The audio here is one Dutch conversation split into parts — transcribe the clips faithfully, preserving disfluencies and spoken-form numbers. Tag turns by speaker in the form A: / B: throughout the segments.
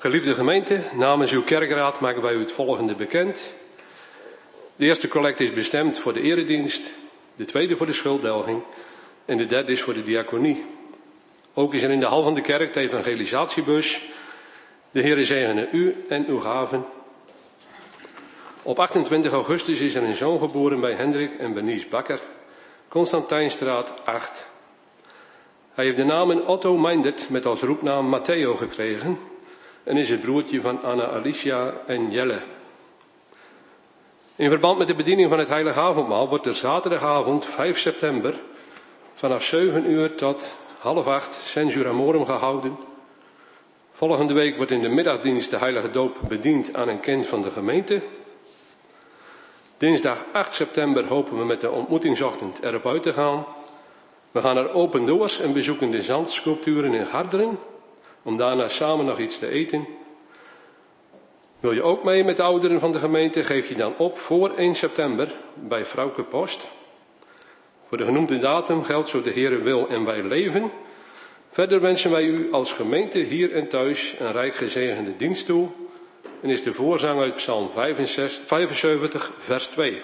A: Geliefde gemeente, namens uw kerkraad maken wij u het volgende bekend. De eerste collecte is bestemd voor de eredienst, de tweede voor de schulddelging en de derde is voor de diaconie. Ook is er in de hal van de kerk de evangelisatiebus. De Heere zegene u en uw gaven. Op achtentwintig augustus is er een zoon geboren bij Hendrik en Bernice Bakker, Constantijnstraat acht. Hij heeft de namen Otto Meindert met als roepnaam Matteo gekregen en is het broertje van Anna Alicia en Jelle. In verband met de bediening van het Heilige Avondmaal wordt er zaterdagavond vijf september vanaf zeven uur tot half acht Censura Morum gehouden. Volgende week wordt in de middagdienst de Heilige Doop bediend aan een kind van de gemeente. Dinsdag acht september hopen we met de ontmoetingsochtend erop uit te gaan. We gaan naar Open Doors en bezoeken de zandsculpturen in Garderen, om daarna samen nog iets te eten. Wil je ook mee met de ouderen van de gemeente, geef je dan op voor één september bij Frauke Post. Voor de genoemde datum geldt zo de Heere wil en wij leven. Verder wensen wij u als gemeente hier en thuis een rijk gezegende dienst toe. En is de voorzang uit Psalm vijfenzeventig vers twee.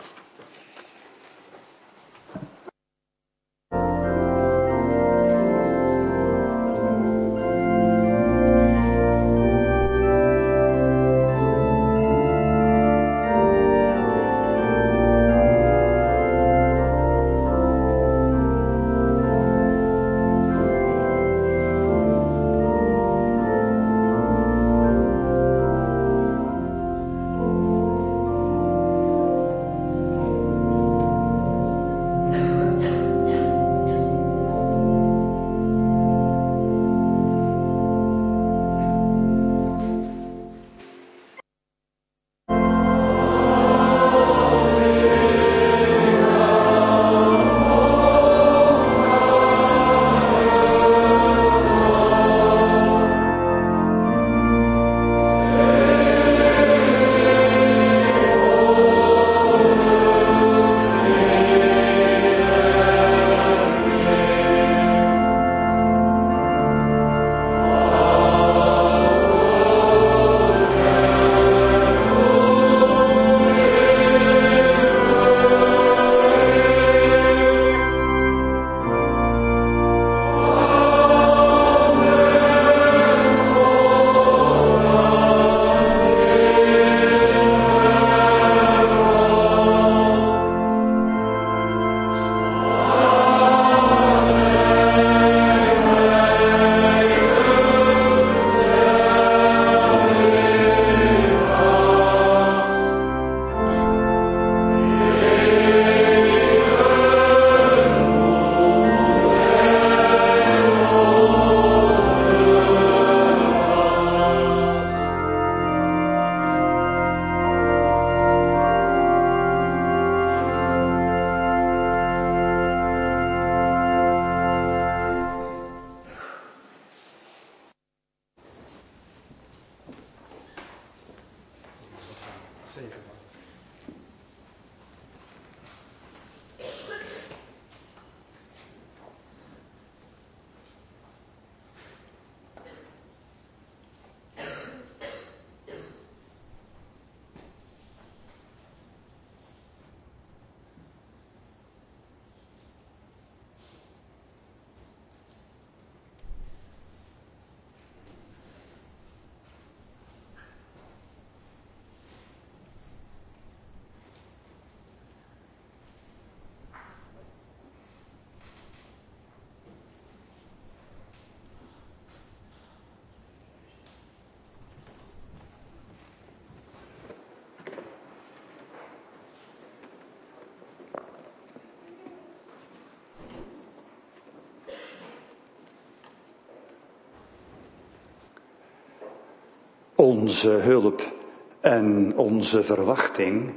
B: Onze hulp en onze verwachting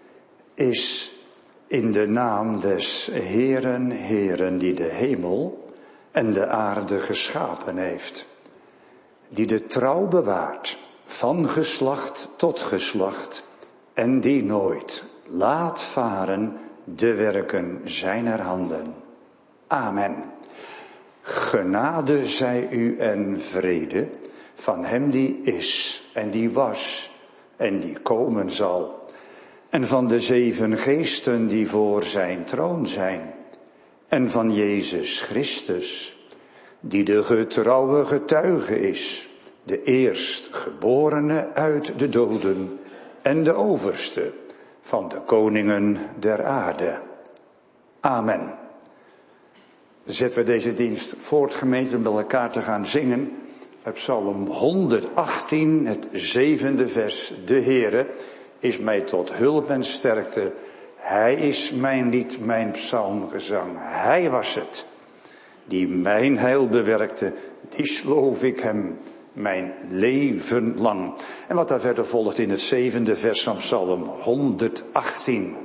B: is in de naam des Heeren, Heeren die de hemel en de aarde geschapen heeft, die de trouw bewaart van geslacht tot geslacht en die nooit laat varen de werken zijner handen. Amen. Genade zij u en vrede van hem die is en die was en die komen zal, en van de zeven geesten die voor zijn troon zijn, en van Jezus Christus, die de getrouwe getuige is, de eerstgeborene uit de doden en de overste van de koningen der aarde. Amen. Zetten we deze dienst voort, gemeente, om bij elkaar te gaan zingen. Op Psalm honderdachttien, het zevende vers. De Heere is mij tot hulp en sterkte. Hij is mijn lied, mijn psalmgezang. Hij was het die mijn heil bewerkte. Die sloof ik hem mijn leven lang. En wat daar verder volgt in het zevende vers van Psalm honderdachttien.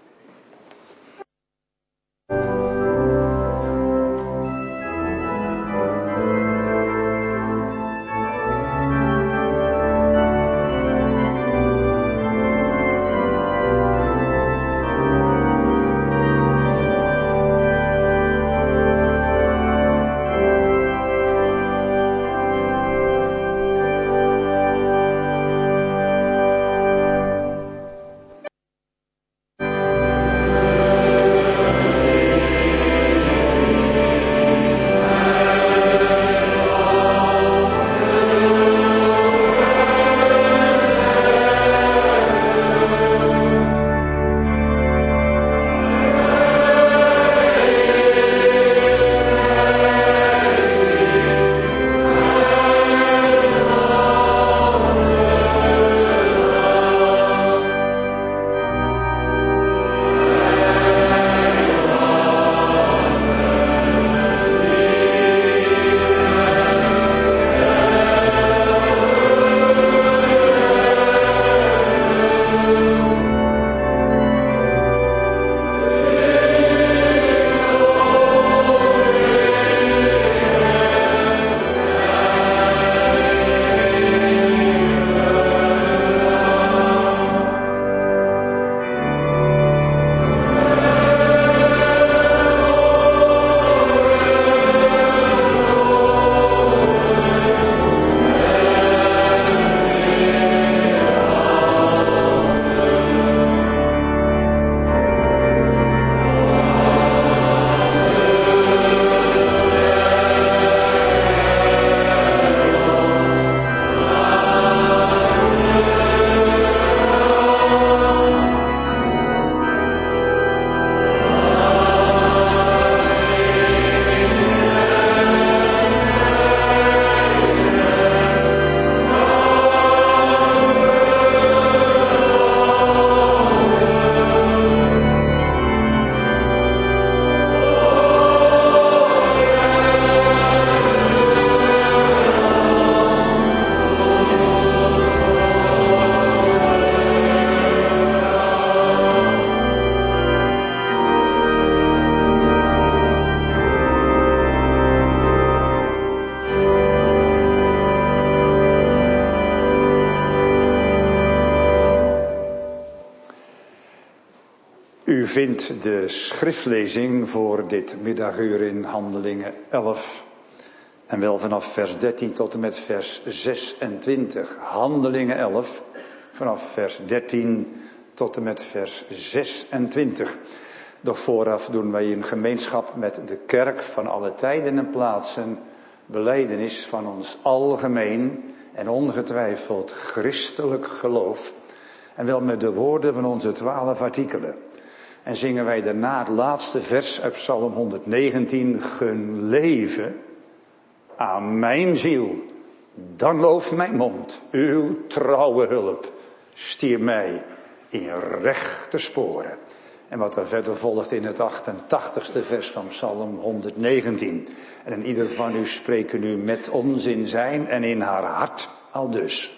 B: U vindt de schriftlezing voor dit middaguur in Handelingen elf. En wel vanaf vers dertien tot en met vers zesentwintig. Handelingen elf, vanaf vers dertien tot en met vers zesentwintig. Doch vooraf doen wij in gemeenschap met de kerk van alle tijden en plaatsen belijdenis van ons algemeen en ongetwijfeld christelijk geloof. En wel met de woorden van onze twaalf artikelen. En zingen wij daarna het laatste vers uit Psalm honderdnegentien. Gun leven aan mijn ziel, dan looft mijn mond. Uw trouwe hulp stier mij in rechte sporen. En wat er verder volgt in het achtentachtigste vers van Psalm honderdnegentien. En ieder van u spreken nu met ons in zijn en in haar hart aldus.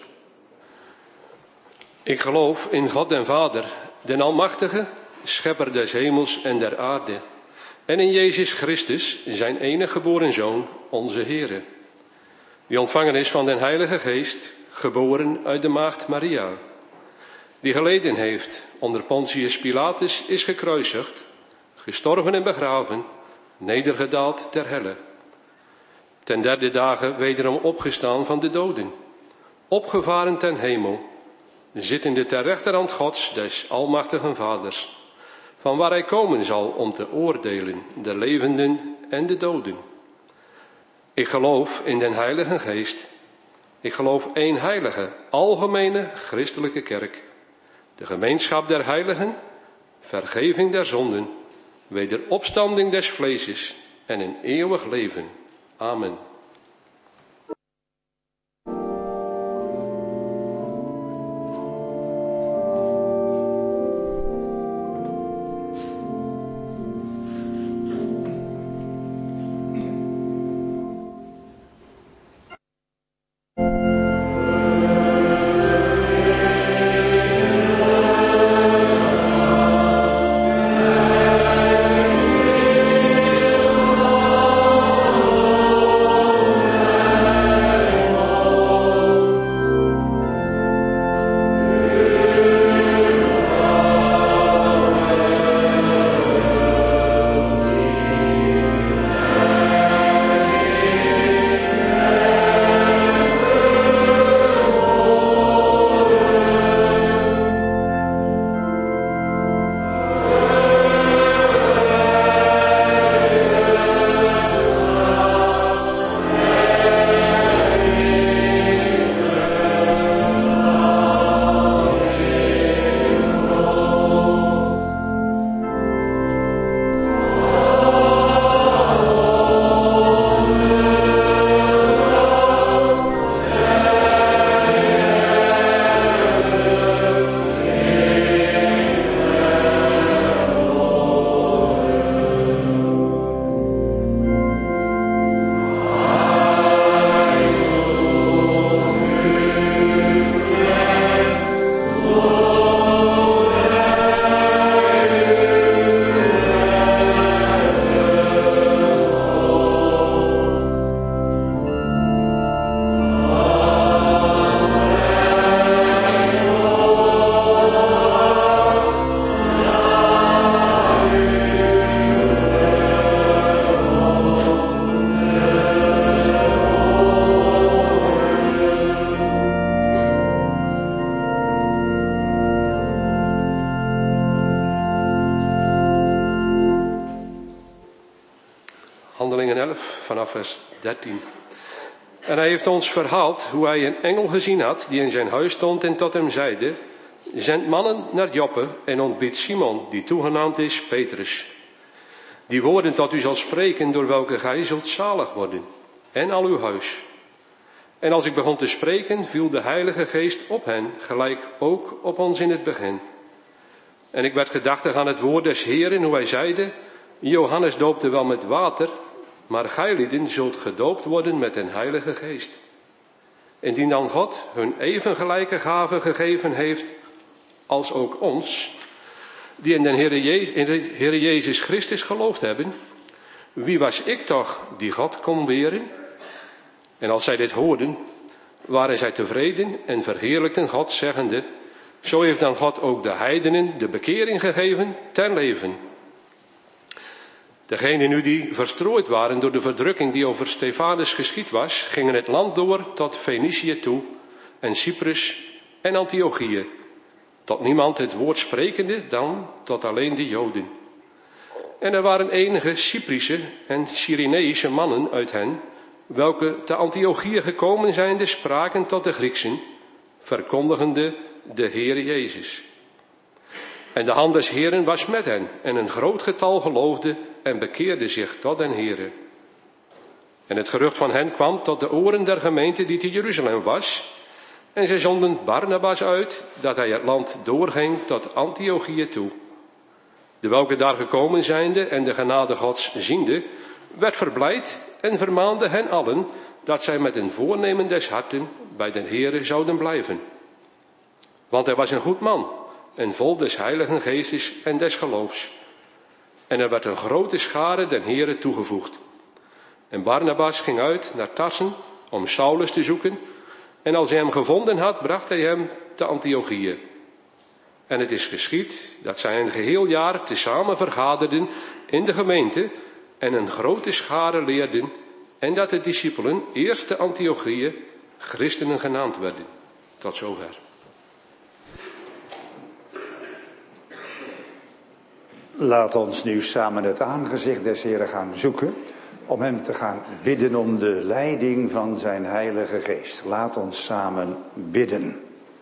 A: Ik geloof in God den Vader, den Almachtige, schepper des hemels en der aarde. En in Jezus Christus, zijn enige geboren Zoon, onze Heere. Die ontvangen is van den Heilige Geest, geboren uit de maagd Maria. Die geleden heeft onder Pontius Pilatus, is gekruisigd, gestorven en begraven, nedergedaald ter helle. ten derde dagen wederom opgestaan van de doden, opgevaren ten hemel, zittende ter rechterhand Gods, des almachtigen Vaders, van waar hij komen zal om te oordelen de levenden en de doden. Ik geloof in den Heilige Geest. Ik geloof één heilige, algemene, christelijke kerk, de gemeenschap der heiligen, vergeving der zonden, wederopstanding des vleeses en een eeuwig leven. Amen. Handelingen elf, vanaf vers dertien. En hij heeft ons verhaald hoe hij een engel gezien had die in zijn huis stond en tot hem zeide: zend mannen naar Joppe en ontbiedt Simon, die toegenaamd is Petrus. Die woorden tot u zal spreken, door welke gij zult zalig worden, en al uw huis. En als ik begon te spreken, viel de Heilige Geest op hen, gelijk ook op ons in het begin. En ik werd gedachtig aan het woord des Heeren, hoe hij zeide: Johannes doopte wel met water, maar gijlieden zult gedoopt worden met een Heilige Geest. Indien dan God hun even gelijke gaven gegeven heeft als ook ons, die in de Heere Jezus, in de Heere Jezus Christus geloofd hebben, wie was ik toch die God kon weren? En als zij dit hoorden, waren zij tevreden en verheerlijkten God, zeggende: zo heeft dan God ook de heidenen de bekering gegeven ten leven. Degenen nu die verstrooid waren door de verdrukking die over Stefanus geschied was, gingen het land door tot Fenicië toe en Cyprus en Antiochië, tot niemand het woord sprekende dan tot alleen de Joden. En er waren enige Cyprische en Cyreneïsche mannen uit hen, welke te Antiochië gekomen zijnde spraken tot de Grieksen, verkondigende de Heere Jezus. En de hand des Heeren was met hen, en een groot getal geloofde en bekeerde zich tot den Heere. En het gerucht van hen kwam tot de oren der gemeente die te Jeruzalem was, en zij zonden Barnabas uit, dat hij het land doorging tot Antiochië toe. De welke daar gekomen zijnde en de genade Gods ziende, werd verblijd en vermaande hen allen, dat zij met een voornemen des harten bij den Heere zouden blijven. Want hij was een goed man, en vol des Heiligen Geestes en des geloofs. En er werd een grote schare den Heere toegevoegd. En Barnabas ging uit naar Tarsen om Saulus te zoeken, en als hij hem gevonden had, bracht hij hem te Antiochië. En het is geschied dat zij een geheel jaar tezamen vergaderden in de gemeente en een grote schare leerden En dat de discipelen eerst te Antiochië christenen genaamd werden. Tot zover.
B: Laat ons nu samen het aangezicht des Heren gaan zoeken, om hem te gaan bidden om de leiding van zijn Heilige Geest. Laat ons samen bidden.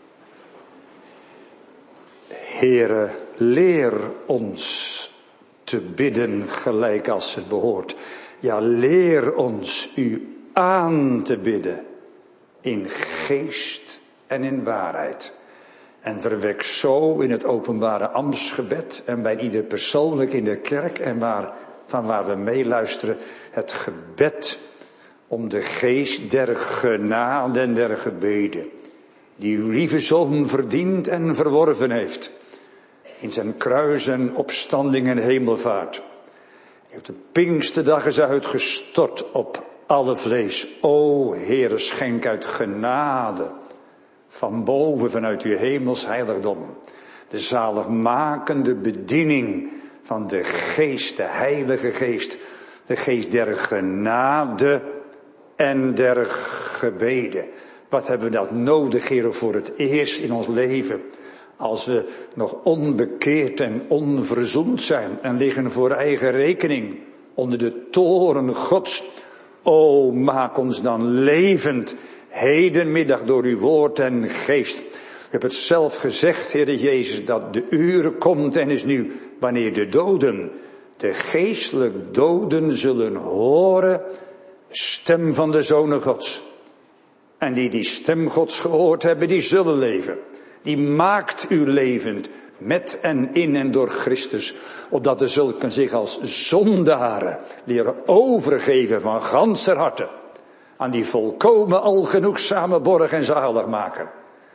B: Heere, leer ons te bidden gelijk als het behoort. Ja, leer ons u aan te bidden in geest en in waarheid. En verwek zo in het openbare ambtsgebed en bij ieder persoonlijk in de kerk en waar, van waar we meeluisteren, het gebed om de geest der genade en der gebeden, die uw lieve Zoon verdiend en verworven heeft, in zijn kruis en opstanding en hemelvaart. Op de Pinksterdag is uitgestort op alle vlees. O Heere, schenk uit genade van boven vanuit uw hemels heiligdom de zaligmakende bediening van de Geest, de Heilige Geest, de Geest der genade en der gebeden. Wat hebben we dat nodig, Heere, voor het eerst in ons leven, als we nog onbekeerd en onverzoend zijn en liggen voor eigen rekening onder de toren Gods. O, maak ons dan levend hedenmiddag door uw woord en geest. Ik heb het zelf gezegd, Heere Jezus, dat de uur komt en is nu, wanneer de doden, de geestelijk doden zullen horen, de stem van de Zonen Gods. En die die stem Gods gehoord hebben, die zullen leven. Die maakt u levend, met en in en door Christus, opdat de zulken zich als zondaren leren overgeven van ganser harte aan die volkomen algenoegzame borg en zaligmaker.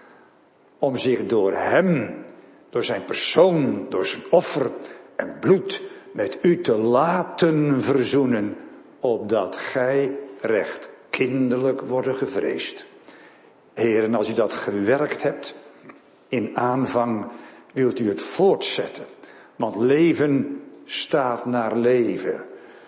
B: Om zich door hem, door zijn persoon, door zijn offer en bloed met u te laten verzoenen, opdat gij recht kinderlijk worden gevreesd. Heer, en als u dat gewerkt hebt, in aanvang wilt u het voortzetten. Want leven staat naar leven.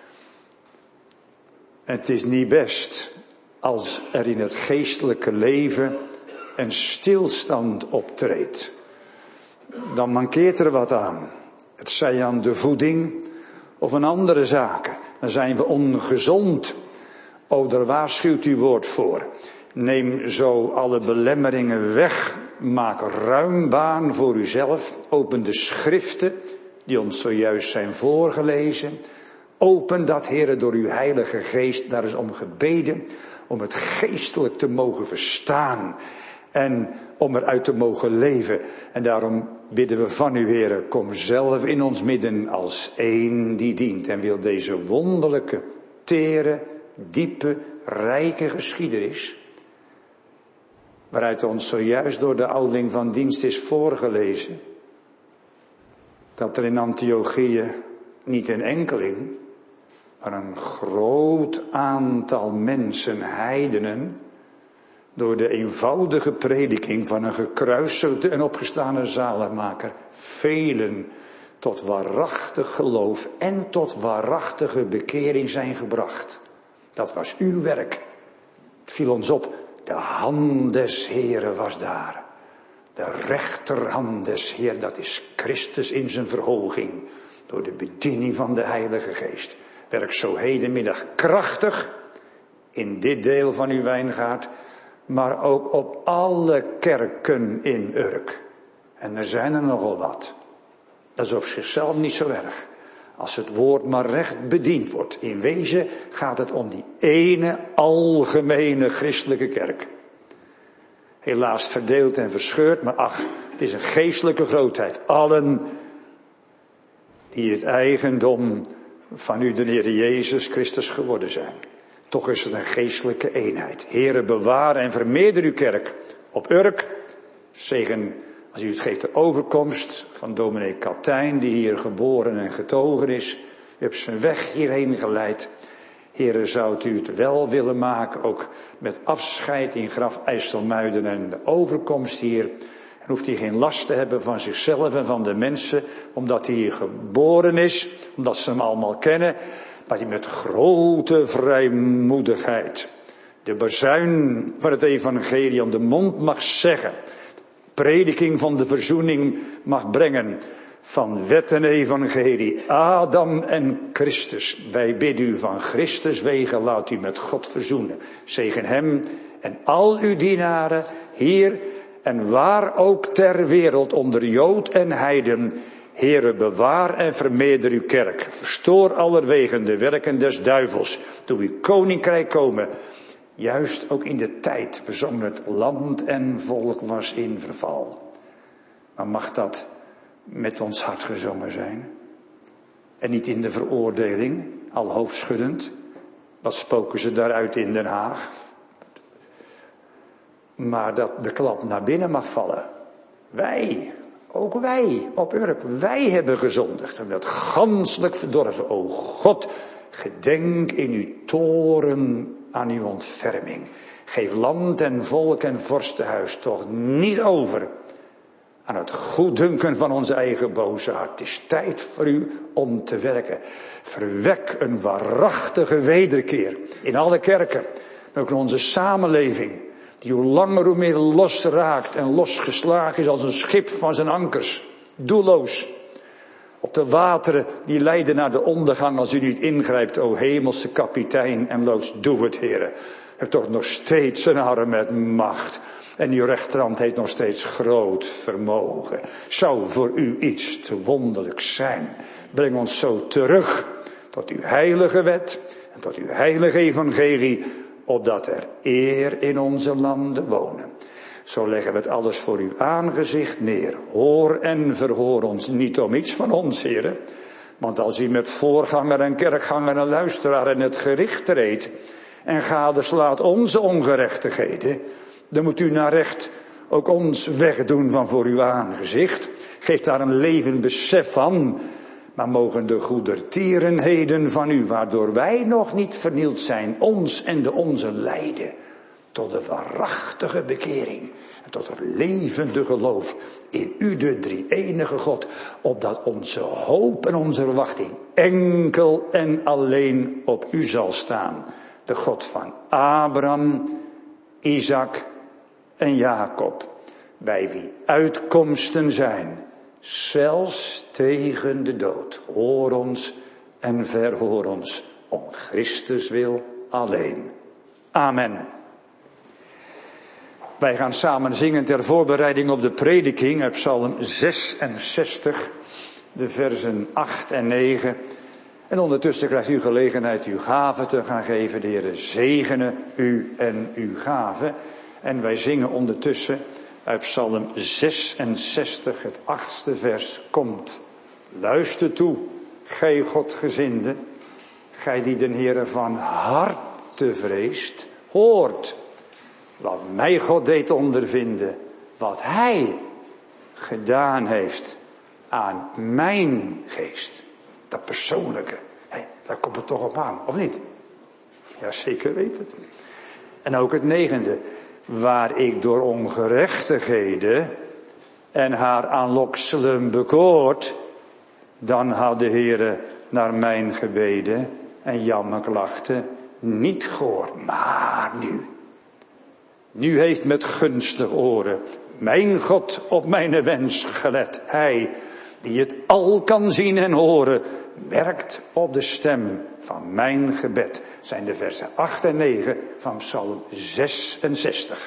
B: Het is niet best als er in het geestelijke leven een stilstand optreedt. Dan mankeert er wat aan. Het zij aan de voeding of aan andere zaken. Dan zijn we ongezond. O, daar waarschuwt uw woord voor. Neem zo alle belemmeringen weg. Maak ruim baan voor uzelf. Open de schriften die ons zojuist zijn voorgelezen. Open dat, Heere, door uw Heilige Geest. Daar is om gebeden. Om het geestelijk te mogen verstaan. En om eruit te mogen leven. En daarom bidden we van u, Heere, kom zelf in ons midden als één die dient. En wil deze wonderlijke, tere, diepe, rijke geschiedenis, waaruit ons zojuist door de ouderling van dienst is voorgelezen, dat er in Antiochië niet een enkeling, maar een groot aantal mensen, heidenen, door de eenvoudige prediking van een gekruisigde en opgestane zaligmaker, velen tot waarachtig geloof en tot waarachtige bekering zijn gebracht. Dat was uw werk. Het viel ons op. De hand des Heeren was daar. De rechterhand des Heer, dat is Christus in zijn verhoging. Door de bediening van de Heilige Geest. Werk zo hedenmiddag krachtig in dit deel van uw wijngaard. Maar ook op alle kerken in Urk. En er zijn er nogal wat. Dat is op zichzelf niet zo erg. Als het woord maar recht bediend wordt. In wezen gaat het om die ene algemene christelijke kerk. Helaas verdeeld en verscheurd, maar ach, het is een geestelijke grootheid. Allen die het eigendom van u, de Heer Jezus Christus, geworden zijn. Toch is het een geestelijke eenheid. Heere, bewaar en vermeerder uw kerk op Urk. Zegen, als u het geeft, de overkomst van dominee Kaptein, die hier geboren en getogen is. U hebt zijn weg hierheen geleid. Heere, zou u het wel willen maken, ook met afscheid in graf IJsselmuiden en de overkomst hier. En hoeft hij geen last te hebben van zichzelf en van de mensen, omdat hij hier geboren is, omdat ze hem allemaal kennen. maar die met grote vrijmoedigheid de bazuin van het evangelie om de mond mag zeggen. Prediking van de verzoening mag brengen van wet en evangelie, Adam en Christus. Wij bidden u van Christus wegen, laat u met God verzoenen. Zegen hem en al uw dienaren, hier en waar ook ter wereld, onder Jood en heiden. Heere, bewaar en vermeerder uw kerk. Verstoor allerwegen de werken des duivels. Doe uw koninkrijk komen. Juist ook in de tijd, we zongen het, land en volk was in verval. Maar mag dat met ons hart gezongen zijn? En niet in de veroordeling, al hoofdschuddend. Wat spoken ze daaruit in Den Haag? Maar dat de klap naar binnen mag vallen. Wij, ook wij op Urk, wij hebben gezondigd. En dat ganselijk verdorven. O God, gedenk in uw toren aan uw ontferming. Geef land en volk en vorstenhuis toch niet over aan het goeddunken van onze eigen boze hart. Het is tijd voor u om te werken. Verwek een waarachtige wederkeer in alle kerken, maar ook in onze samenleving, die hoe langer hoe meer losraakt en losgeslagen is als een schip van zijn ankers. Doelloos. Op de wateren die leiden naar de ondergang als u niet ingrijpt, o hemelse kapitein en loods, doe het, Heere. U hebt toch nog steeds een arm met macht. En uw rechterhand heeft nog steeds groot vermogen. Zou voor u iets te wonderlijk zijn. Breng ons zo terug tot uw heilige wet en tot uw heilige evangelie, opdat er eer in onze landen wonen. Zo leggen we het alles voor uw aangezicht neer. Hoor en verhoor ons, niet om iets van ons, heren. Want als u met voorganger en kerkganger en luisteraar in het gericht treedt en gadeslaat onze ongerechtigheden, dan moet u naar recht ook ons wegdoen van voor uw aangezicht. Geef daar een levend besef van. Maar mogen de goedertierenheden van u, waardoor wij nog niet vernield zijn, ons en de onze leiden tot de waarachtige bekering en tot het levende geloof in u, de drie-enige God, opdat onze hoop en onze verwachting enkel en alleen op u zal staan. De God van Abraham, Isaac en Jacob, bij wie uitkomsten zijn, zelfs tegen de dood. Hoor ons en verhoor ons, om Christus wil alleen. Amen. Wij gaan samen zingen ter voorbereiding op de prediking uit Psalm zesenzestig, de versen acht en negen. En ondertussen krijgt u gelegenheid uw gave te gaan geven. De Heer zegene u en uw gave. En wij zingen ondertussen uit Psalm zesenzestig, het achtste vers. Komt, luister toe, gij Godgezinde, gij die den Heere van harte vreest, hoort wat mij God deed ondervinden, wat hij gedaan heeft aan mijn geest. Dat persoonlijke, hey, daar komt het toch op aan, of niet? Ja, zeker weet het. En ook het negende, waar ik door ongerechtigheden en haar aanlokselen bekoord, dan had de Heere naar mijn gebeden en jammerklachten niet gehoord. Maar nu, nu heeft met gunstig oren mijn God op mijn wens gelet. Hij, die het al kan zien en horen, werkt op de stem van mijn gebed. Zijn de versen acht en negen van Psalm zesenzestig.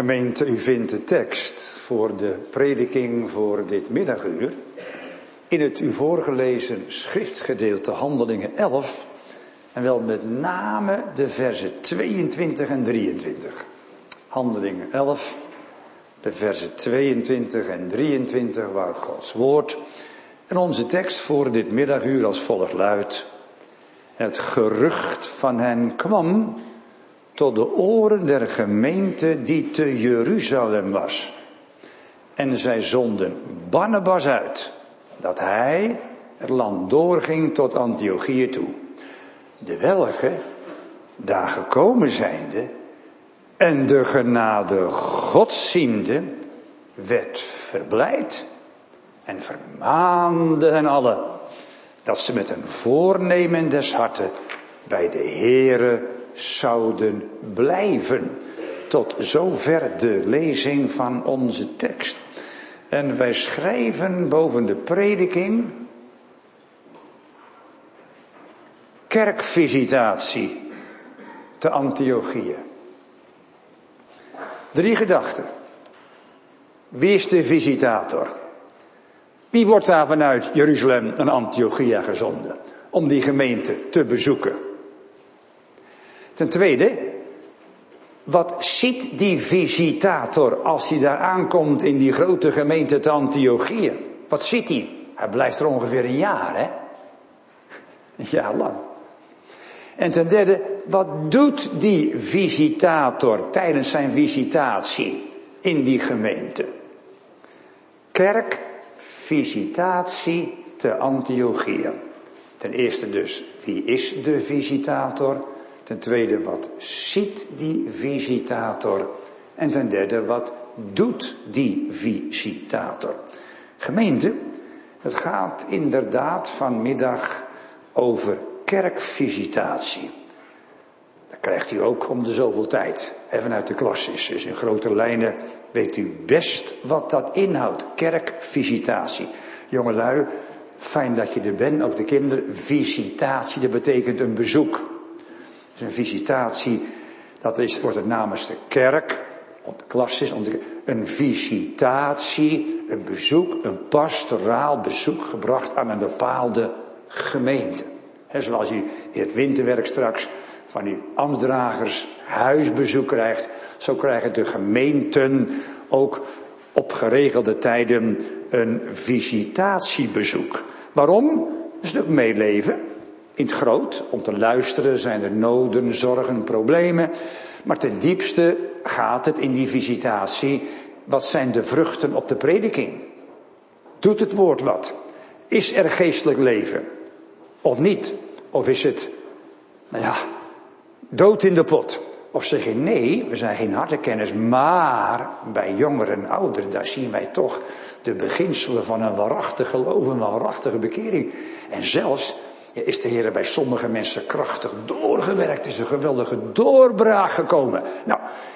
B: Gemeente, u vindt de tekst voor de prediking voor dit middaguur in het u voorgelezen schriftgedeelte Handelingen elf en wel met name de versen tweeëntwintig en drieëntwintig. Handelingen elf, de versen tweeëntwintig en drieëntwintig, waar Gods woord en onze tekst voor dit middaguur als volgt luidt: het gerucht van hen kwam tot de oren der gemeente die te Jeruzalem was. En zij zonden Barnabas uit, dat hij het land doorging tot Antiochië toe. De welke, daar gekomen zijnde, en de genade Gods ziende, werd verblijd en vermaande hen allen, dat ze met een voornemen des harten bij de Heere zouden blijven. Tot zover de lezing van onze tekst. En wij schrijven boven de prediking: kerkvisitatie te Antiochië. Drie gedachten. Wie is de visitator? Wie wordt daar vanuit Jeruzalem en Antiochië gezonden om die gemeente te bezoeken? Ten tweede, wat ziet die visitator als hij daar aankomt in die grote gemeente te Antiochië? Wat ziet hij? Hij blijft er ongeveer een jaar, hè? Een jaar lang. En ten derde, wat doet die visitator tijdens zijn visitatie in die gemeente? Kerkvisitatie te Antiochië. Ten eerste dus, wie is de visitator? Ten tweede, wat ziet die visitator? En ten derde, wat doet die visitator? Gemeente, het gaat inderdaad vanmiddag over kerkvisitatie. Dat krijgt u ook om de zoveel tijd. Even uit de klas is. Dus in grote lijnen weet u best wat dat inhoudt. Kerkvisitatie. Jongelui, fijn dat je er bent. Ook de kinderen. Visitatie, dat betekent een bezoek. Dus een visitatie, dat is, wordt het namens de kerk, op de klas is, een visitatie, een bezoek, een pastoraal bezoek gebracht aan een bepaalde gemeente. He, zoals u in het winterwerk straks van uw ambtsdragers huisbezoek krijgt, zo krijgen de gemeenten ook op geregelde tijden een visitatiebezoek. Waarom? Een stuk meeleven. In het groot, om te luisteren, zijn er noden, zorgen, problemen. Maar ten diepste gaat het in die visitatie: wat zijn de vruchten op de prediking? Doet het woord wat? Is er geestelijk leven? Of niet? Of is het, nou ja, dood in de pot? Of zeg je nee, we zijn geen hartekenners, maar bij jongeren en ouderen, daar zien wij toch de beginselen van een waarachtig geloof, een waarachtige bekering. En zelfs ja, is de Heer bij sommige mensen krachtig doorgewerkt, is een geweldige doorbraak gekomen. Nou,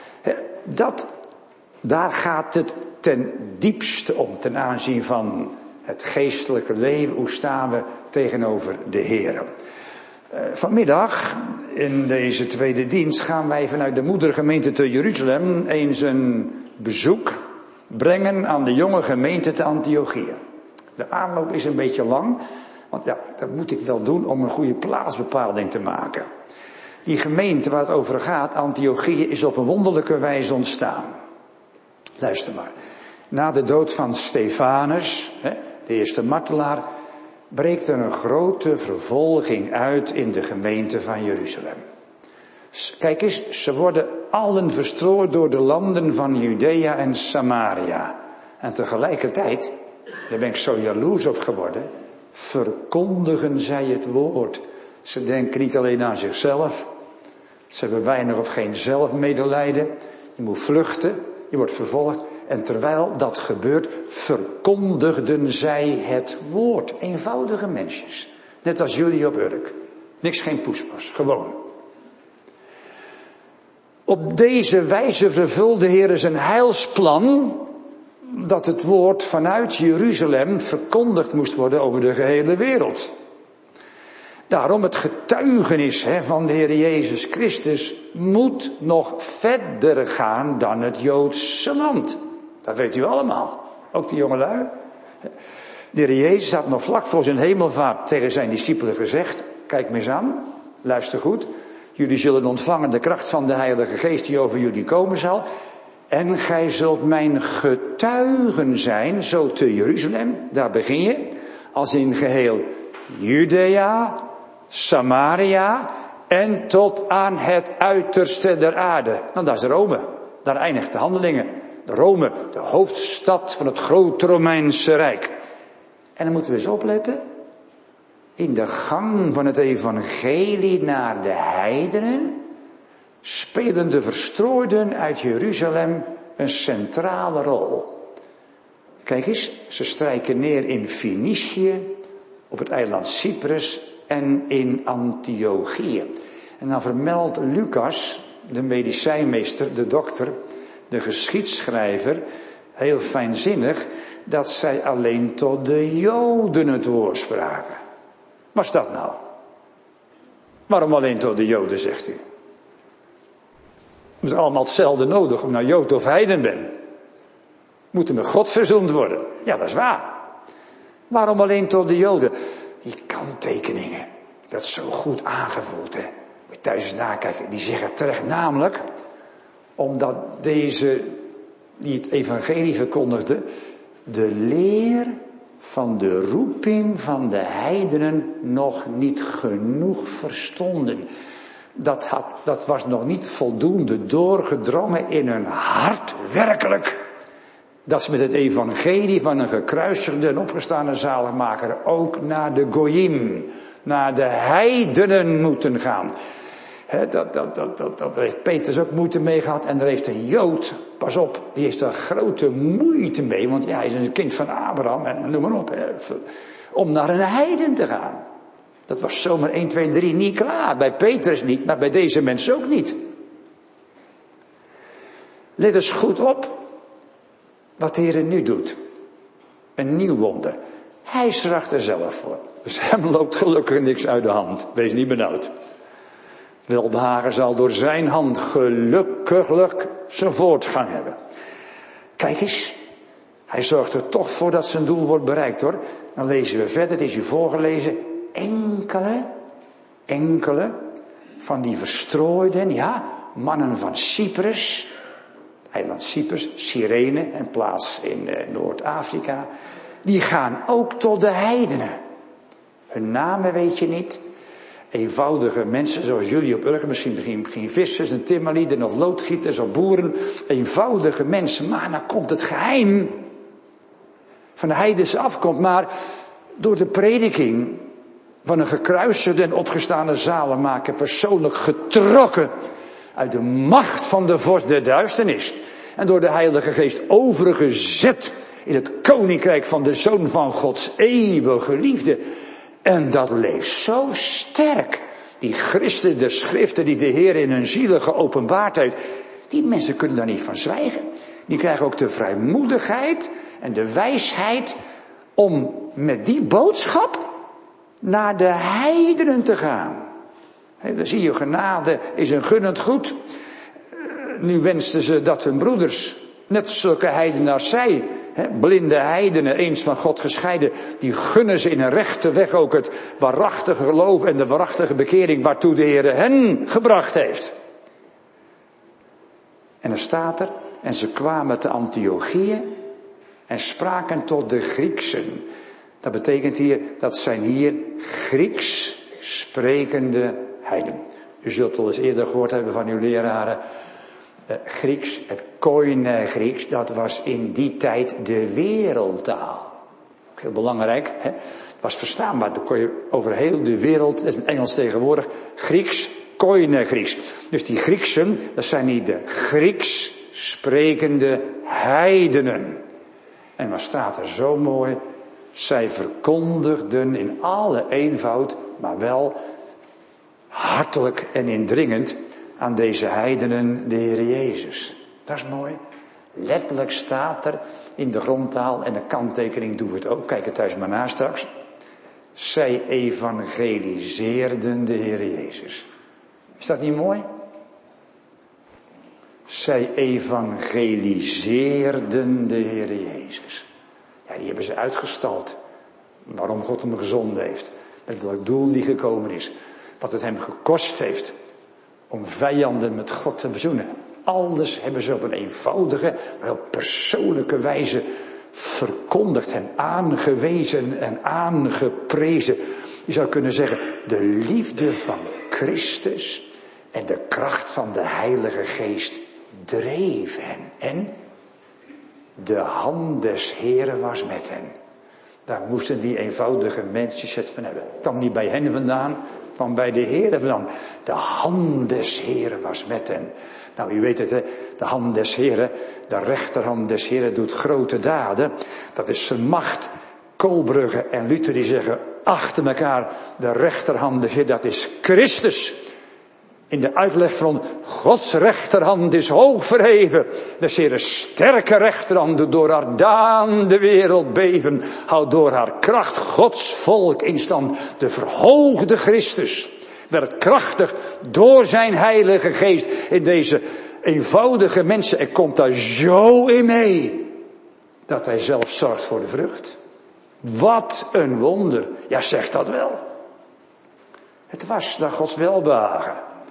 B: dat, daar gaat het ten diepste om, ten aanzien van het geestelijke leven. Hoe staan we tegenover de Heer? Uh, vanmiddag, in deze tweede dienst, gaan wij vanuit de moedergemeente te Jeruzalem eens een bezoek brengen aan de jonge gemeente te Antiochië. De aanloop is een beetje lang, want ja, dat moet ik wel doen om een goede plaatsbepaling te maken. Die gemeente waar het over gaat, Antiochië, is op een wonderlijke wijze ontstaan. Luister maar. Na de dood van Stefanus, de eerste martelaar, breekt er een grote vervolging uit in de gemeente van Jeruzalem. Kijk eens, ze worden allen verstrooid door de landen van Judea en Samaria. En tegelijkertijd, daar ben ik zo jaloers op geworden, verkondigen zij het woord. Ze denken niet alleen aan zichzelf. Ze hebben weinig of geen zelfmedelijden. Je moet vluchten, je wordt vervolgd. En terwijl dat gebeurt, verkondigden zij het woord. Eenvoudige mensjes. Net als jullie op Urk. Niks, geen poespas. Gewoon. Op deze wijze vervulde de Heer zijn heilsplan, dat het woord vanuit Jeruzalem verkondigd moest worden over de gehele wereld. Daarom het getuigenis hè, van de Heer Jezus Christus moet nog verder gaan dan het Joodse land. Dat weet u allemaal. Ook die jongelui. De Heer Jezus had nog vlak voor zijn hemelvaart tegen zijn discipelen gezegd. Kijk me eens aan. Luister goed. Jullie zullen ontvangen de kracht van de Heilige Geest die over jullie komen zal. En gij zult mijn getuigen zijn, zo te Jeruzalem, daar begin je, als in geheel Judea, Samaria en tot aan het uiterste der aarde. Nou, dat is Rome. Daar eindigt de Handelingen. De Rome, de hoofdstad van het grote Romeinse Rijk. En dan moeten we eens opletten. In de gang van het evangelie naar de heidenen spelen de verstrooiden uit Jeruzalem een centrale rol. Kijk eens, ze strijken neer in Fenicië, op het eiland Cyprus en in Antiochië. En dan vermeldt Lucas, de medicijnmeester, de dokter, de geschiedschrijver, heel fijnzinnig, dat zij alleen tot de Joden het woord spraken. Wat is dat nou? Waarom alleen tot de Joden, zegt u? Het is allemaal hetzelfde nodig of nou Jood of heiden ben. Moeten met God verzoend worden. Ja, dat is waar. Waarom alleen tot de Joden? Die kanttekeningen, dat is zo goed aangevoeld, hè. Moet je thuis eens nakijken. Die zeggen terecht, namelijk, omdat deze, die het evangelie verkondigde, de leer van de roeping van de heidenen nog niet genoeg verstonden. Dat, had, dat was nog niet voldoende doorgedrongen in hun hart, werkelijk. Dat ze met het evangelie van een gekruisigde en opgestane zaligmaker ook naar de Goyim, naar de heidenen moeten gaan. He, dat, dat, dat, dat, dat heeft Petrus ook moeite mee gehad. En daar heeft een Jood, pas op, die heeft er grote moeite mee. Want ja, hij is een kind van Abraham en noem maar op. He, om naar een heiden te gaan. Dat was zomaar één, twee, drie niet klaar. Bij Petrus niet, maar bij deze mensen ook niet. Let eens goed op wat de Heer nu doet. Een nieuw wonder. Hij zorgt er zelf voor. Dus hem loopt gelukkig niks uit de hand. Wees niet benauwd. Welbehagen zal door zijn hand gelukkiglijk zijn voortgang hebben. Kijk eens. Hij zorgt er toch voor dat zijn doel wordt bereikt, hoor. Dan lezen we verder, het is u voorgelezen. Enkele, enkele van die verstrooiden, ja, mannen van Cyprus, eiland Cyprus, Cyrene, een plaats in eh, Noord-Afrika, die gaan ook tot de heidenen. Hun namen weet je niet. Eenvoudige mensen zoals jullie op Urk, misschien geen vissers en timmerlieden of loodgieters of boeren. Eenvoudige mensen, maar dan komt het geheim van de heidense afkomst. Maar door de prediking van een gekruisigde en opgestane zalenmaker persoonlijk getrokken uit de macht van de vorst der duisternis. En door de Heilige Geest overgezet in het koninkrijk van de Zoon van Gods eeuwige liefde. En dat leeft zo sterk. Die christen, de schriften die de Heer in hun zielen geopenbaard heeft. Die mensen kunnen daar niet van zwijgen. Die krijgen ook de vrijmoedigheid en de wijsheid om met die boodschap naar de heidenen te gaan. He, dan zie je, genade is een gunnend goed. Nu wensten ze dat hun broeders, net zulke heidenen als zij, he, blinde heidenen, eens van God gescheiden, die gunnen ze in een rechte weg ook het waarachtige geloof en de waarachtige bekering waartoe de Heer hen gebracht heeft. En dan staat er, en ze kwamen te Antiochië en spraken tot de Grieksen. Dat betekent hier, dat zijn hier Grieks sprekende heiden. U zult wel eens eerder gehoord hebben van uw leraren. Eh, Grieks, het Koine Grieks, dat was in die tijd de wereldtaal. Ook heel belangrijk, hè. Het was verstaanbaar, dat kon je over heel de wereld, dat is in Engels tegenwoordig, Grieks, Koine Grieks. Dus die Grieksen, dat zijn niet de Grieks sprekende heidenen. En wat staat er zo mooi? Zij verkondigden in alle eenvoud, maar wel hartelijk en indringend aan deze heidenen de Heer Jezus. Dat is mooi. Letterlijk staat er in de grondtaal, en de kanttekening doen we het ook, kijk het thuis maar na straks. Zij evangeliseerden de Heer Jezus. Is dat niet mooi? Zij evangeliseerden de Heer Jezus. Ja, die hebben ze uitgestald. Waarom God hem gezonden heeft. Met welk doel die gekomen is. Wat het hem gekost heeft. Om vijanden met God te verzoenen. Alles hebben ze op een eenvoudige, maar op persoonlijke wijze verkondigd en aangewezen en aangeprezen. Je zou kunnen zeggen, de liefde van Christus en de kracht van de Heilige Geest dreef hen. En de hand des Heren was met hen. Daar moesten die eenvoudige mensen het van hebben. Het kwam niet bij hen vandaan, het kwam bij de Heren vandaan. De hand des Heren was met hen. Nou, u weet het, hè? De hand des Heren, de rechterhand des Heren doet grote daden. Dat is zijn macht. Koolbrugge en Luther die zeggen achter elkaar, de rechterhand des Heren, dat is Christus. In de uitleg van Gods rechterhand is hoog verheven. De Heere sterke rechterhand doet door haar daan de wereld beven. Houdt door haar kracht Gods volk in stand. De verhoogde Christus werd krachtig door zijn heilige geest in deze eenvoudige mensen. Er komt daar zo in mee dat hij zelf zorgt voor de vrucht. Wat een wonder. Ja, zeg dat wel. Het was naar Gods welbehagen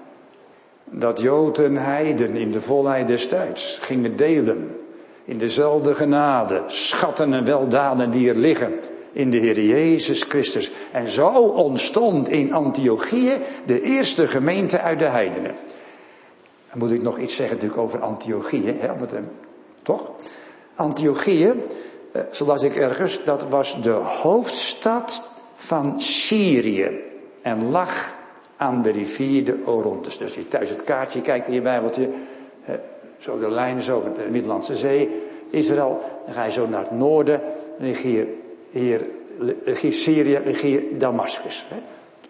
B: dat Jood en heiden in de volheid des tijds gingen delen in dezelfde genade, schatten en weldaden die er liggen in de Heer Jezus Christus. En zo ontstond in Antiochië de eerste gemeente uit de heidenen. Dan moet ik nog iets zeggen natuurlijk over Antiochië, hè, want, eh, toch? Antiochië, eh, zo las ik ergens, dat was de hoofdstad van Syrië en lag aan de rivier de Orontes. Dus als je thuis het kaartje kijkt in je Bijbeltje, eh, zo de lijnen, zo de Middellandse Zee, Israël, dan ga je zo naar het noorden, dan lig hier, hier, lig hier Syrië, lig hier Damascus. Hè.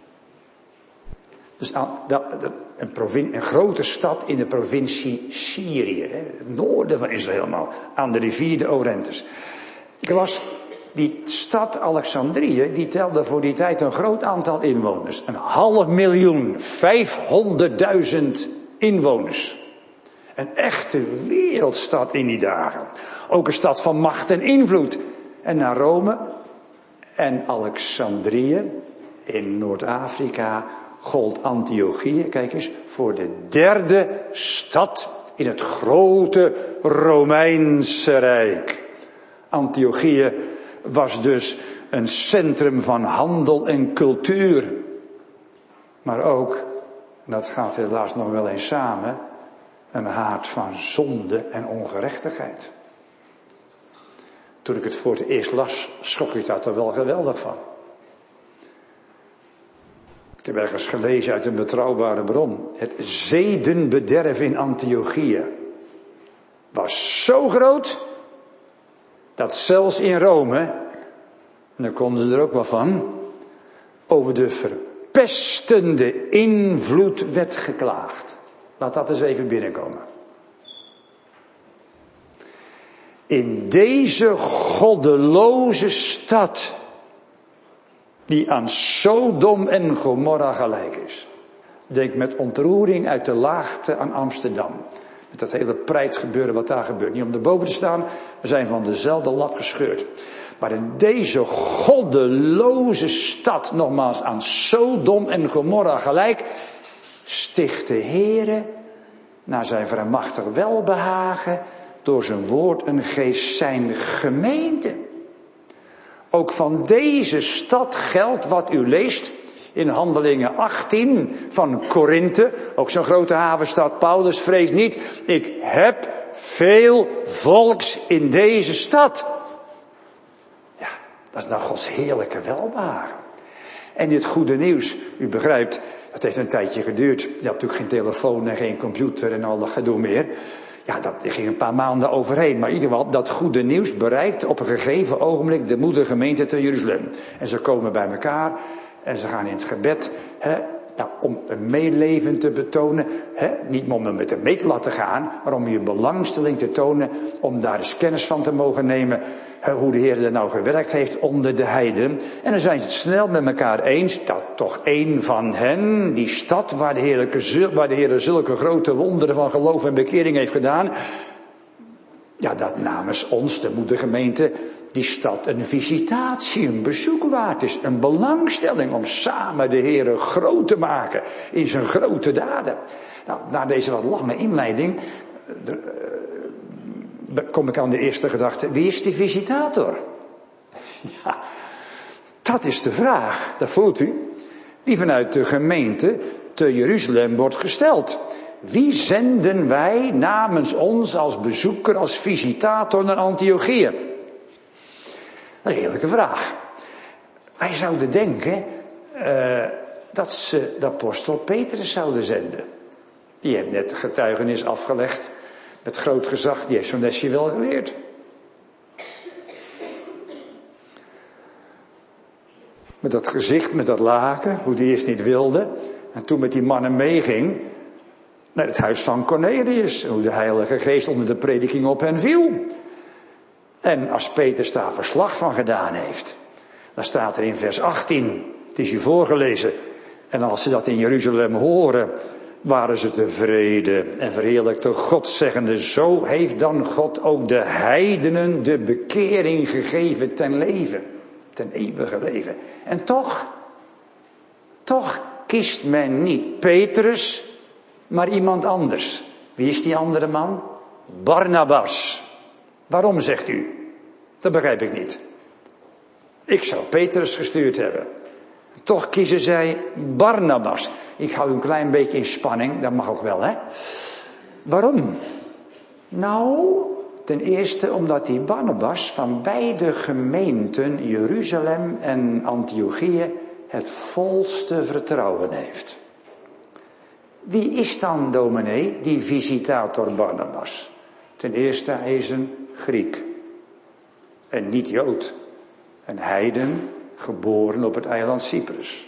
B: Dus een, provin, een grote stad in de provincie Syrië, hè, het noorden van Israël helemaal, aan de rivier de Orontes. Ik las, die stad Alexandrië, die telde voor die tijd een groot aantal inwoners. Een half miljoen, vijfhonderdduizend inwoners. Een echte wereldstad in die dagen. Ook een stad van macht en invloed. En naar Rome en Alexandrië in Noord-Afrika gold Antiochië, kijk eens, voor de derde stad in het grote Romeinse Rijk. Antiochië was dus een centrum van handel en cultuur. Maar ook, en dat gaat helaas nog wel eens samen, een haard van zonde en ongerechtigheid. Toen ik het voor het eerst las, schrok ik daar toch wel geweldig van. Ik heb ergens gelezen uit een betrouwbare bron. Het zedenbederf in Antiochië was zo groot dat zelfs in Rome, en daar konden ze er ook wel van, over de verpestende invloed werd geklaagd. Laat dat eens even binnenkomen. In deze goddeloze stad, die aan Sodom en Gomorra gelijk is. Denk met ontroering uit de laagte aan Amsterdam. Met dat hele prijtgebeuren wat daar gebeurt. Niet om erboven te staan, we zijn van dezelfde lap gescheurd. Maar in deze goddeloze stad, nogmaals aan Sodom en Gomorra gelijk, sticht de Heere naar zijn vermachtig welbehagen door zijn woord een geest zijn gemeente. Ook van deze stad geldt wat u leest in Handelingen achttien van Korinthe, ook zo'n grote havenstad. Paulus vreest niet, ik heb veel volks in deze stad. Ja, dat is nou Gods heerlijke welbehagen. En dit goede nieuws, u begrijpt, dat heeft een tijdje geduurd. Je had natuurlijk geen telefoon en geen computer en al dat gedoe meer. Ja, dat ging een paar maanden overheen. Maar in ieder geval, dat goede nieuws bereikt op een gegeven ogenblik de moedergemeente te Jeruzalem. En ze komen bij elkaar en ze gaan in het gebed. Hè, Nou, om een meeleven te betonen, hè, niet om er met hem mee te laten gaan, maar om je belangstelling te tonen, om daar eens kennis van te mogen nemen, hè, hoe de Heer er nou gewerkt heeft onder de heiden. En dan zijn ze het snel met elkaar eens dat toch een van hen, die stad waar de Heer, waar de Heer zulke grote wonderen van geloof en bekering heeft gedaan, ja, dat namens ons, de moedergemeente, die stad een visitatie, een bezoek waard is. Een belangstelling om samen de Heer groot te maken in zijn grote daden. Nou, na deze wat lange inleiding uh, kom ik aan de eerste gedachte. Wie is die visitator? Ja, dat is de vraag, dat voelt u, die vanuit de gemeente te Jeruzalem wordt gesteld. Wie zenden wij namens ons als bezoeker, als visitator naar Antiochië? Dat is een eerlijke vraag. Wij zouden denken uh, dat ze de apostel Petrus zouden zenden. Die heeft net de getuigenis afgelegd met groot gezag. Die heeft zo'n lesje wel geleerd. Met dat gezicht, met dat laken, hoe die eerst niet wilde. En toen met die mannen meeging naar het huis van Cornelius. Hoe de Heilige Geest onder de prediking op hen viel. En als Petrus daar verslag van gedaan heeft, dan staat er in vers achttien, het is u voorgelezen. En als ze dat in Jeruzalem horen, waren ze tevreden en verheerlijkten God, zeggende, zo heeft dan God ook de heidenen de bekering gegeven ten leven, ten eeuwige leven. En toch, toch kiest men niet Petrus, maar iemand anders. Wie is die andere man? Barnabas. Waarom, zegt u? Dat begrijp ik niet. Ik zou Petrus gestuurd hebben. Toch kiezen zij Barnabas. Ik hou u een klein beetje in spanning, dat mag ook wel, hè? Waarom? Nou, ten eerste omdat die Barnabas van beide gemeenten, Jeruzalem en Antiochië, het volste vertrouwen heeft. Wie is dan, dominee, die visitator Barnabas? Ten eerste, hij is een Griek. En niet Jood. Een heiden, geboren op het eiland Cyprus.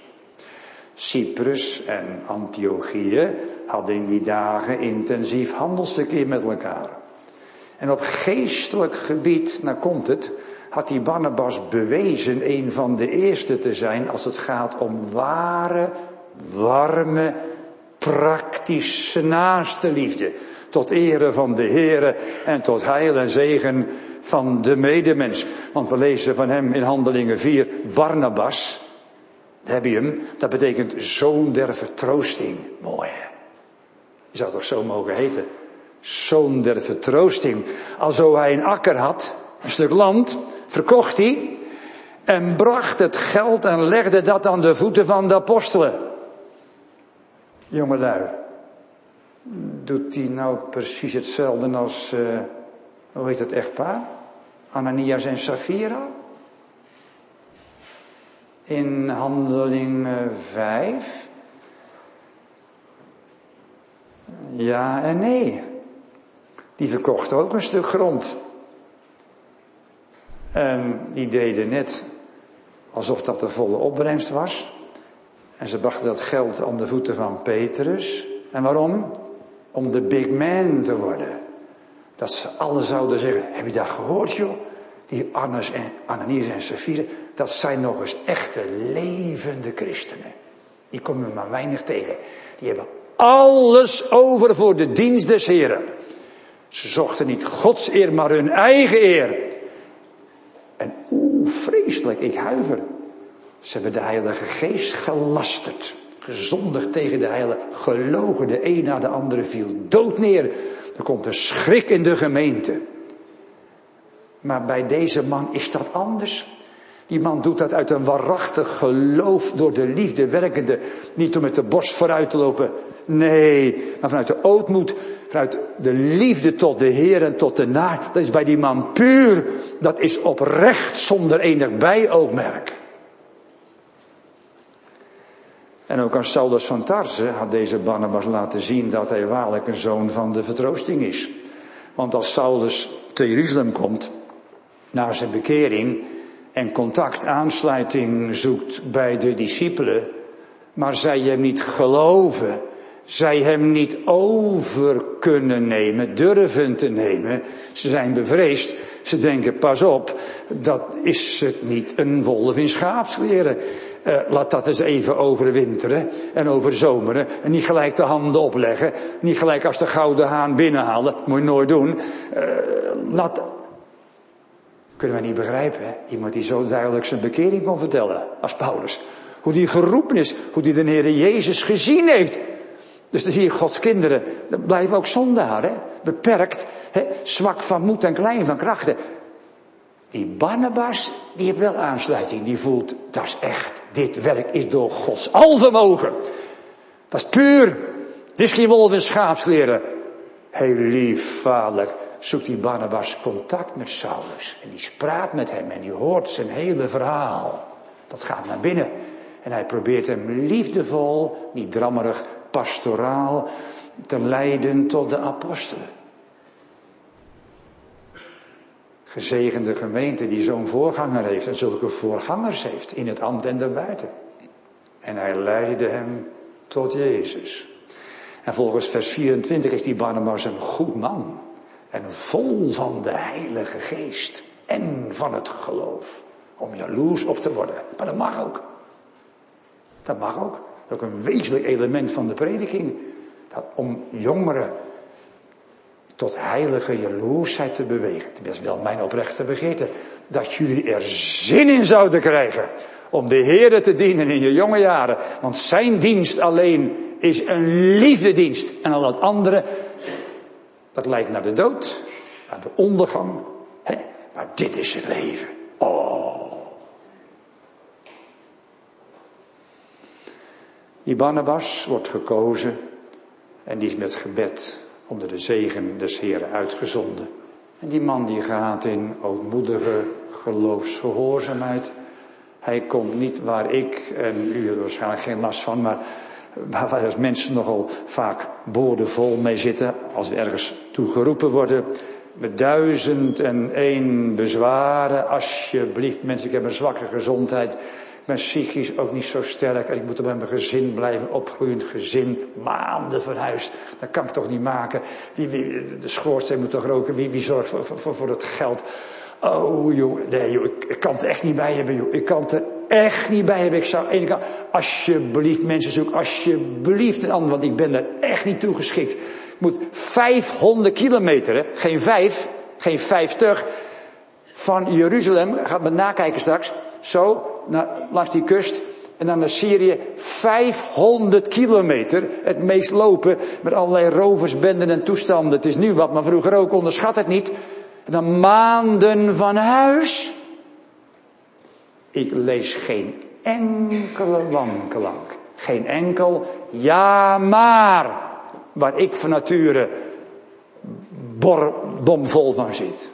B: Cyprus en Antiochië hadden in die dagen intensief handelsverkeer met elkaar. En op geestelijk gebied, nou komt het, had die Barnabas bewezen een van de eerste te zijn als het gaat om ware, warme, praktische naaste liefde. Tot ere van de Heere en tot heil en zegen van de medemens. Want we lezen van hem in Handelingen vier, Barnabas, daar heb je hem, dat betekent zoon der vertroosting. Mooi, hè? Je zou toch zo mogen heten? Zoon der vertroosting. Alzo hij een akker had, een stuk land, verkocht hij en bracht het geld en legde dat aan de voeten van de apostelen. Jongelui, doet hij nou precies hetzelfde als, uh, hoe heet het echtpaar? Ananias en Safira? In Handeling vijf? Ja en nee. Die verkochten ook een stuk grond. En die deden net alsof dat de volle opbrengst was. En ze brachten dat geld aan de voeten van Petrus. En waarom? Om de big man te worden. Dat ze alle zouden zeggen, heb je dat gehoord joh? Die Annas en, Ananias en Safira, dat zijn nog eens echte levende christenen. Die komen maar weinig tegen. Die hebben alles over voor de dienst des Heren. Ze zochten niet Gods eer, maar hun eigen eer. En oeh, vreselijk, ik huiver. Ze hebben de Heilige Geest gelasterd. Gezondigd tegen de Heilige. Gelogen, de een na de andere viel dood neer. Er komt een schrik in de gemeente. Maar bij deze man is dat anders. Die man doet dat uit een waarachtig geloof, door de liefde werkende. Niet om met de borst vooruit te lopen. Nee, maar vanuit de ootmoed. Vanuit de liefde tot de Heer en tot de naar. Dat is bij die man puur. Dat is oprecht zonder enig bijoogmerk. En ook aan Saulus van Tarse had deze Barnabas laten zien dat hij waarlijk een zoon van de vertroosting is. Want als Saulus te Jeruzalem komt, naar zijn bekering en contact, aansluiting zoekt bij de discipelen, Maar zij hem niet geloven. Zij hem niet over kunnen nemen, durven te nemen. Ze zijn bevreesd. Ze denken, pas op, dat is het niet een wolf in schaapskleren. Uh, laat dat eens even overwinteren en overzomeren. En niet gelijk de handen opleggen. Niet gelijk als de gouden haan binnenhalen. Moet je nooit doen. Uh, laat... Kunnen wij niet begrijpen, hè? Iemand die zo duidelijk zijn bekering kon vertellen als Paulus. Hoe die geroepen is, hoe die de Heer Jezus gezien heeft. Dus dan zie je Gods kinderen, dat blijven ook zondaren, hè? Beperkt, hè? Zwak van moed en klein van krachten. Die Barnabas, die heeft wel aansluiting, die voelt, dat is echt, dit werk is door Gods alvermogen. Dat is puur, dit is geen wolf in schaapskleren. Heel lief, vaderlijk, zoekt die Barnabas contact met Saulus. En die praat met hem en die hoort zijn hele verhaal. Dat gaat naar binnen. En hij probeert hem liefdevol, niet drammerig, pastoraal te leiden tot de apostelen. Gezegende gemeente die zo'n voorganger heeft en zulke voorgangers heeft in het ambt en daarbuiten. En hij leidde hem tot Jezus. En volgens vers vierentwintig is die Barnabas een goed man. En vol van de Heilige Geest en van het geloof. Om jaloers op te worden. Maar dat mag ook. Dat mag ook. Dat is ook een wezenlijk element van de prediking. Dat om jongeren tot heilige jaloersheid te bewegen. Dat is wel mijn oprechte begeerte. Dat jullie er zin in zouden krijgen. Om de Heere te dienen in je jonge jaren. Want zijn dienst alleen is een liefdedienst. En al dat andere, dat leidt naar de dood. Naar de ondergang. Hè? Maar dit is het leven. Oh. Die Barnabas wordt gekozen. En die is met gebed onder de zegen des Heren uitgezonden. En die man die gaat in ootmoedige geloofsgehoorzaamheid. Hij komt niet waar ik en u er waarschijnlijk geen last van, maar waar wij als mensen nogal vaak boordevol mee zitten. Als we ergens toe geroepen worden. Met duizend en één bezwaren. Alsjeblieft mensen, ik heb een zwakke gezondheid. Ik ben psychisch ook niet zo sterk. En ik moet er bij mijn gezin blijven. Opgroeiend gezin. Maanden verhuisd. Dat kan ik toch niet maken. Wie, wie, de schoorsteen moet toch roken. Wie, wie zorgt voor, voor, voor het geld? Oh joh, nee joh, ik, ik kan het echt niet bij hebben joh. Ik kan het er echt niet bij hebben. Ik zou aan de ene kant, alsjeblieft mensen zoek, alsjeblieft een ander. Want ik ben er echt niet toe geschikt. Ik moet vijfhonderd kilometer, hè? Geen vijf, geen vijftig. Van Jeruzalem, gaat me nakijken straks. Zo, naar, langs die kust. En dan naar Syrië. vijfhonderd kilometer. Het meest lopen. Met allerlei roversbenden en toestanden. Het is nu wat, maar vroeger ook. Onderschat het niet. En dan maanden van huis. Ik lees geen enkele wankelank. Geen enkel ja maar. Waar ik van nature bor, bomvol van zit.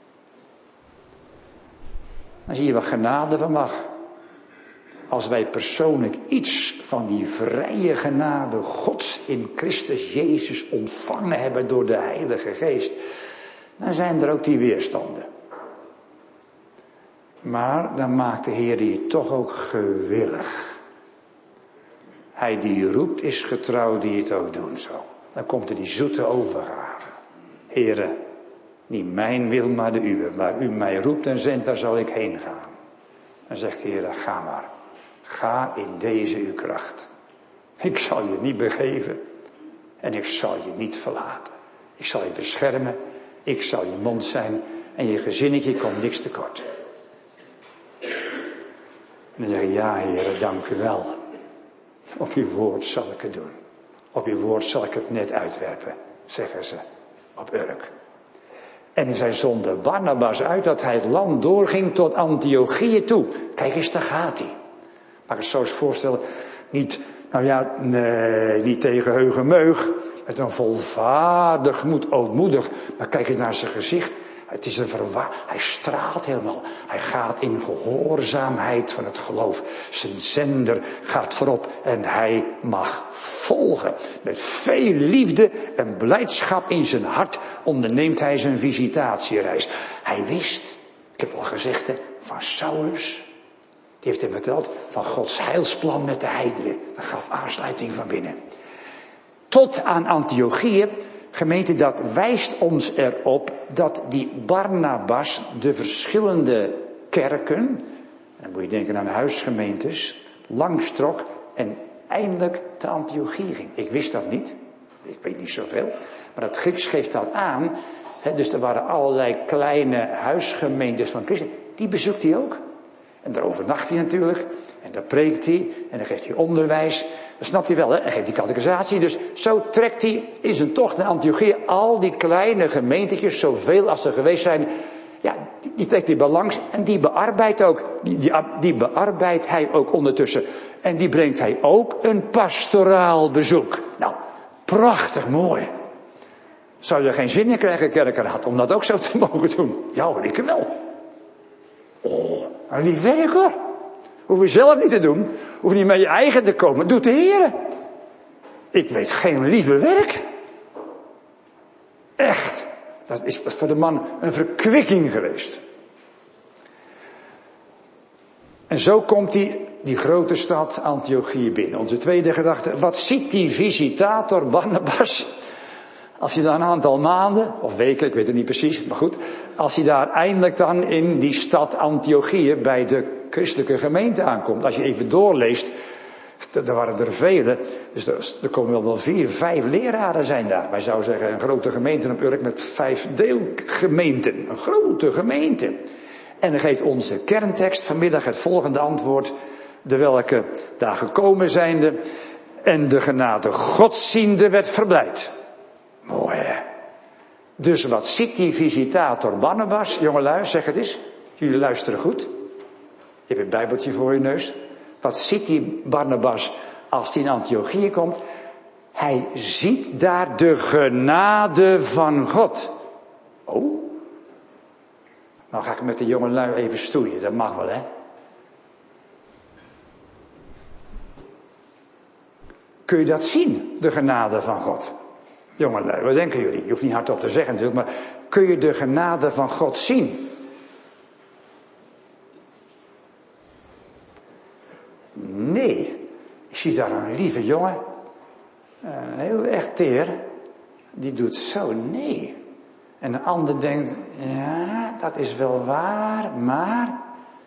B: Dan zie je wat genade van mag. Als wij persoonlijk iets van die vrije genade Gods in Christus Jezus ontvangen hebben door de Heilige Geest. Dan zijn er ook die weerstanden. Maar dan maakt de Heer je toch ook gewillig. Hij die roept is getrouw die het ook doen zal. Dan komt er die zoete overgave. Heere, niet mijn wil maar de uwe. Waar u mij roept en zendt, daar zal ik heen gaan. Dan zegt de Heer, ga maar. Ga in deze uw kracht. Ik zal je niet begeven. En ik zal je niet verlaten. Ik zal je beschermen. Ik zal je mond zijn. En je gezinnetje komt niks tekort. En dan zeg je, ja Heer, dank u wel. Op uw woord zal ik het doen. Op uw woord zal ik het net uitwerpen, zeggen ze op Urk. En zij zonden Barnabas uit dat hij het land doorging tot Antiochië toe. Kijk eens, daar gaat hij. Maar ik zou eens voorstellen, niet, nou ja, nee, niet tegen heug en meug. Met een volvaardig moed, ootmoedig. Maar kijk eens naar zijn gezicht. Het is een verwa- Hij straalt helemaal. Hij gaat in gehoorzaamheid van het geloof. Zijn zender gaat voorop en hij mag volgen. Met veel liefde en blijdschap in zijn hart onderneemt hij zijn visitatiereis. Hij wist, ik heb al gezegd, hè, van Saulus Die heeft hem verteld van Gods heilsplan met de heidenen. Dat gaf aansluiting van binnen. Tot aan Antiochië, gemeente, dat wijst ons erop dat die Barnabas de verschillende kerken, dan moet je denken aan huisgemeentes, langstrok en eindelijk te Antiochië ging. Ik wist dat niet, ik weet niet zoveel, maar het Grieks geeft dat aan. He, dus er waren allerlei kleine huisgemeentes van Christen, die bezoekt hij ook. En daar overnacht hij natuurlijk, en daar preekt hij, en dan geeft hij onderwijs. Dat snapt hij wel, hè? En geeft hij catechisatie. Dus zo trekt hij in zijn tocht naar Antiochië al die kleine gemeentetjes, zoveel als er geweest zijn. Ja, die, die trekt hij bij langs en die bearbeidt ook. Die, die, die bearbeidt hij ook ondertussen. En die brengt hij ook een pastoraal bezoek. Nou, prachtig mooi. Zou je geen zin in krijgen, kerkenraad, om dat ook zo te mogen doen? Ja, ik wel. Oh, een lief werk hoor. Hoef je zelf niet te doen. Hoef niet met je eigen te komen. Doet de Heer. Ik weet geen liever werk. Echt. Dat is voor de man een verkwikking geweest. En zo komt hij die grote stad Antiochië binnen. Onze tweede gedachte. Wat ziet die visitator Barnabas? Als hij daar een aantal maanden, of weken, ik weet het niet precies, maar goed. Als hij daar eindelijk dan in die stad Antiochië bij de christelijke gemeente aankomt. Als je even doorleest, er waren er vele. Dus er, er komen wel vier, vijf leraren zijn daar. Wij zouden zeggen een grote gemeente op Urk met vijf deelgemeenten. Een grote gemeente. En dan geeft onze kerntekst vanmiddag het volgende antwoord. De welke daar gekomen zijnde en de genade Gods ziende werd verblijd. Mooi hè. Dus wat ziet die visitator Barnabas? Jongelui, zeg het eens. Jullie luisteren goed. Je hebt een bijbeltje voor je neus. Wat ziet die Barnabas als hij in Antiochië komt? Hij ziet daar de genade van God. Oh. Nou ga ik met de jongelui even stoeien. Dat mag wel hè. Kun je dat zien? De genade van God. Jongelui, wat denken jullie? Je hoeft niet hardop te zeggen natuurlijk, maar kun je de genade van God zien? Nee. Ik zie daar een lieve jongen, uh, heel echt teer, die doet zo, nee. En een ander denkt, ja, dat is wel waar, maar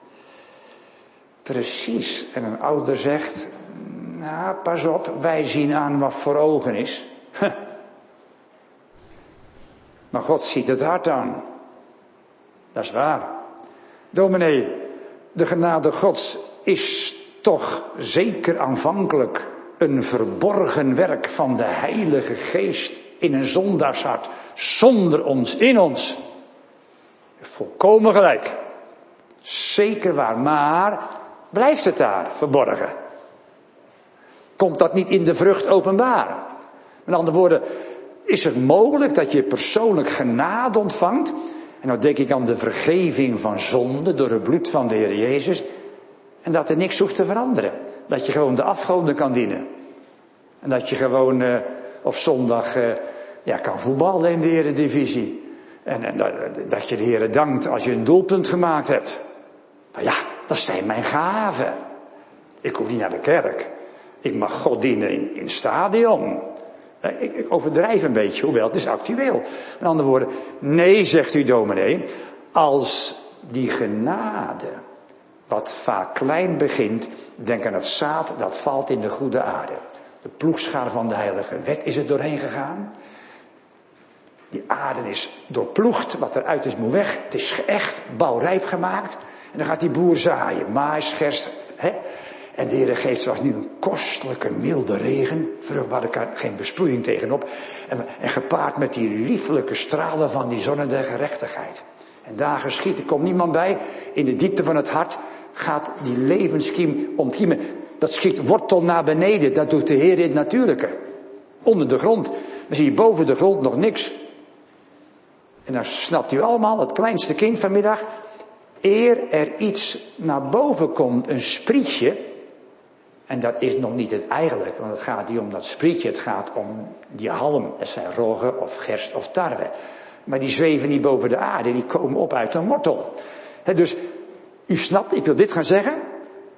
B: precies. En een ouder zegt, nou, pas op, wij zien aan wat voor ogen is. Maar God ziet het hart aan. Dat is waar. Dominee, de genade Gods is toch zeker aanvankelijk een verborgen werk van de Heilige Geest in een zondaarshart, zonder ons, in ons. Volkomen gelijk. Zeker waar, maar blijft het daar verborgen? Komt dat niet in de vrucht openbaar? Met andere woorden, is het mogelijk dat je persoonlijk genade ontvangt? En dan denk ik aan de vergeving van zonde door het bloed van de Heer Jezus. En dat er niks hoeft te veranderen. Dat je gewoon de afgoden kan dienen. En dat je gewoon uh, op zondag uh, ja, kan voetballen in de Eredivisie. En, en dat, dat je de Heer dankt als je een doelpunt gemaakt hebt. Nou ja, dat zijn mijn gaven. Ik hoef niet naar de kerk. Ik mag God dienen in, in het stadion. Ik, ik overdrijf een beetje, hoewel het is actueel. Met andere woorden, nee, zegt u dominee, als die genade, wat vaak klein begint, denk aan het zaad, dat valt in de goede aarde. De ploegschaar van de heilige wet is er doorheen gegaan. Die aarde is doorploegd, wat eruit is moet weg. Het is echt bouwrijp gemaakt. En dan gaat die boer zaaien, maïs, gerst, hè. En de Heer geeft zoals nu een kostelijke milde regen. Vroeger had ik er geen besproeiing tegenop. En, en gepaard met die liefelijke stralen van die zon der gerechtigheid. En daar geschiet, er komt niemand bij. In de diepte van het hart gaat die levenskiem ontkiemen. Dat schiet wortel naar beneden. Dat doet de Heer in het natuurlijke. Onder de grond. Dan zie je boven de grond nog niks. En dan snapt u allemaal, het kleinste kind vanmiddag. Eer er iets naar boven komt, een sprietje. En dat is nog niet het eigenlijk, want het gaat niet om dat sprietje, het gaat om die halm. Het zijn roggen of gerst of tarwe. Maar die zweven niet boven de aarde, die komen op uit een wortel. He, dus, u snapt, ik wil dit gaan zeggen.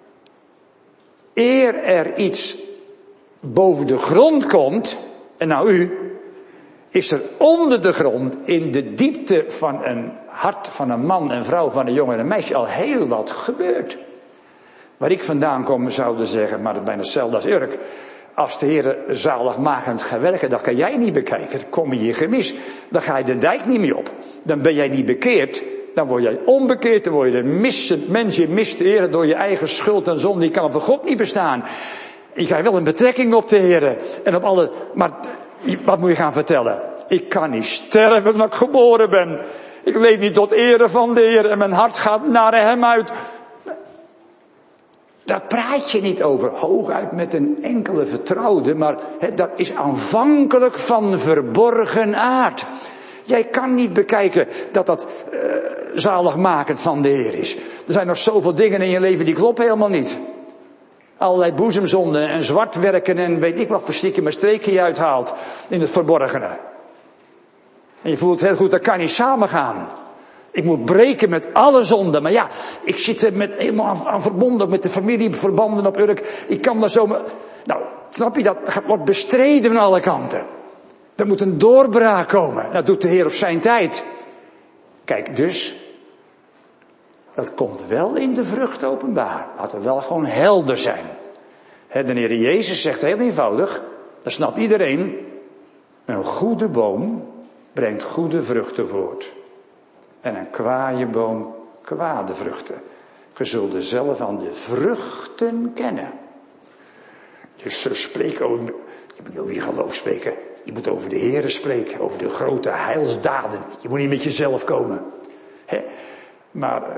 B: eer er iets boven de grond komt, en nou u, is er onder de grond, in de diepte van een hart van een man en vrouw, van een jongen en een meisje, al heel wat gebeurd. Waar ik vandaan kom, zouden zeggen, maar het is bijna hetzelfde als Urk. Als de Heer zaligmakend gaat werken, dat kan jij niet bekijken. Dan kom je hier gemis. Dan ga je de dijk niet meer op. Dan ben jij niet bekeerd. Dan word jij onbekeerd. Dan word je een missend mens. Je mist de Heer door je eigen schuld en zonde. Die kan voor God niet bestaan. Je krijgt wel een betrekking op de Heer. En op alle... Maar wat moet je gaan vertellen? Ik kan niet sterven omdat ik geboren ben. Ik leef niet tot ere van de Heer. En mijn hart gaat naar hem uit. Daar praat je niet over, hooguit met een enkele vertrouwde, maar he, dat is aanvankelijk van verborgen aard. Jij kan niet bekijken dat dat uh, zaligmakend van de Heer is. Er zijn nog zoveel dingen in je leven die kloppen helemaal niet. Allerlei boezemzonden en zwartwerken en weet ik wat voor stiekem een streekje je uithaalt in het verborgene. En je voelt heel goed, dat kan niet samengaan. Ik moet breken met alle zonden. Maar ja, ik zit er met, helemaal aan, aan verbonden met de familieverbanden op Urk. Ik kan daar zomaar... Nou, snap je dat? Dat wordt bestreden van alle kanten. Er moet een doorbraak komen. Dat doet de Heer op zijn tijd. Kijk, dus... Dat komt wel in de vrucht openbaar. Laten we wel gewoon helder zijn. He, de Heer Jezus zegt heel eenvoudig. Dat snapt iedereen. Een goede boom brengt goede vruchten voort. En een kwaaie boom kwade vruchten. Ge zult zelf aan de vruchten kennen. Dus zo spreken over, je moet over je geloof spreken. Je moet over de Here spreken. Over de grote heilsdaden. Je moet niet met jezelf komen. He? Maar, uh,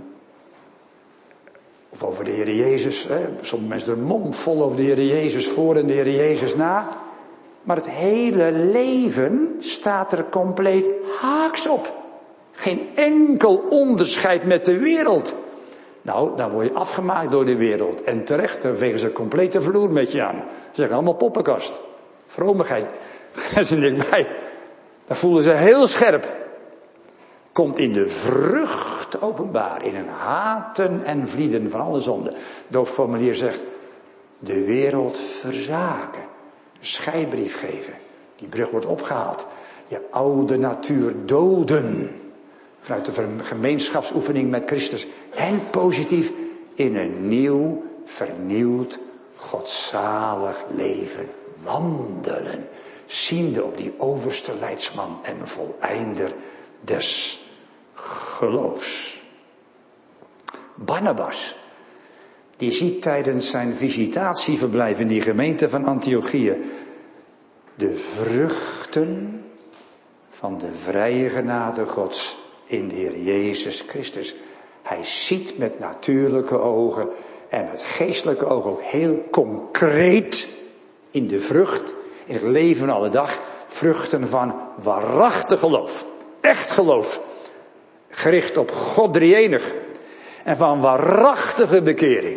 B: of over de Heer Jezus. Hè? Sommige mensen er mond vol over de Heer Jezus voor en de Heer Jezus na. Maar het hele leven staat er compleet haaks op. Geen enkel onderscheid met de wereld. Nou, dan word je afgemaakt door de wereld. En terecht, dan vegen ze een complete vloer met je aan. Ze zeggen allemaal poppenkast. Vromigheid. En ze niks bij. Dan voelen ze heel scherp. Komt in de vrucht openbaar. In een haten en vlieden van alle zonden. Doopformulier zegt. De wereld verzaken. Een scheidbrief geven. Die brug wordt opgehaald. Je oude natuur doden. Vanuit de gemeenschapsoefening met Christus. En positief in een nieuw, vernieuwd, godzalig leven wandelen. Ziende op die overste leidsman en voleinder des geloofs. Barnabas, die ziet tijdens zijn visitatieverblijf in die gemeente van Antiochië de vruchten van de vrije genade Gods in de Heer Jezus Christus. Hij ziet met natuurlijke ogen en met geestelijke ogen ook heel concreet in de vrucht, in het leven van alle dag, vruchten van waarachtig geloof. Echt geloof. Gericht op God drie-enig. En van waarachtige bekering.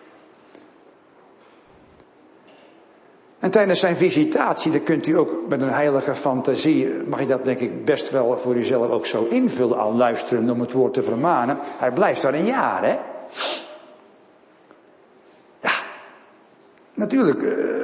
B: En tijdens zijn visitatie, dan kunt u ook met een heilige fantasie, mag je dat denk ik best wel voor uzelf ook zo invullen, al luisteren om het woord te vermanen. Hij blijft daar een jaar, hè? Ja, natuurlijk, uh,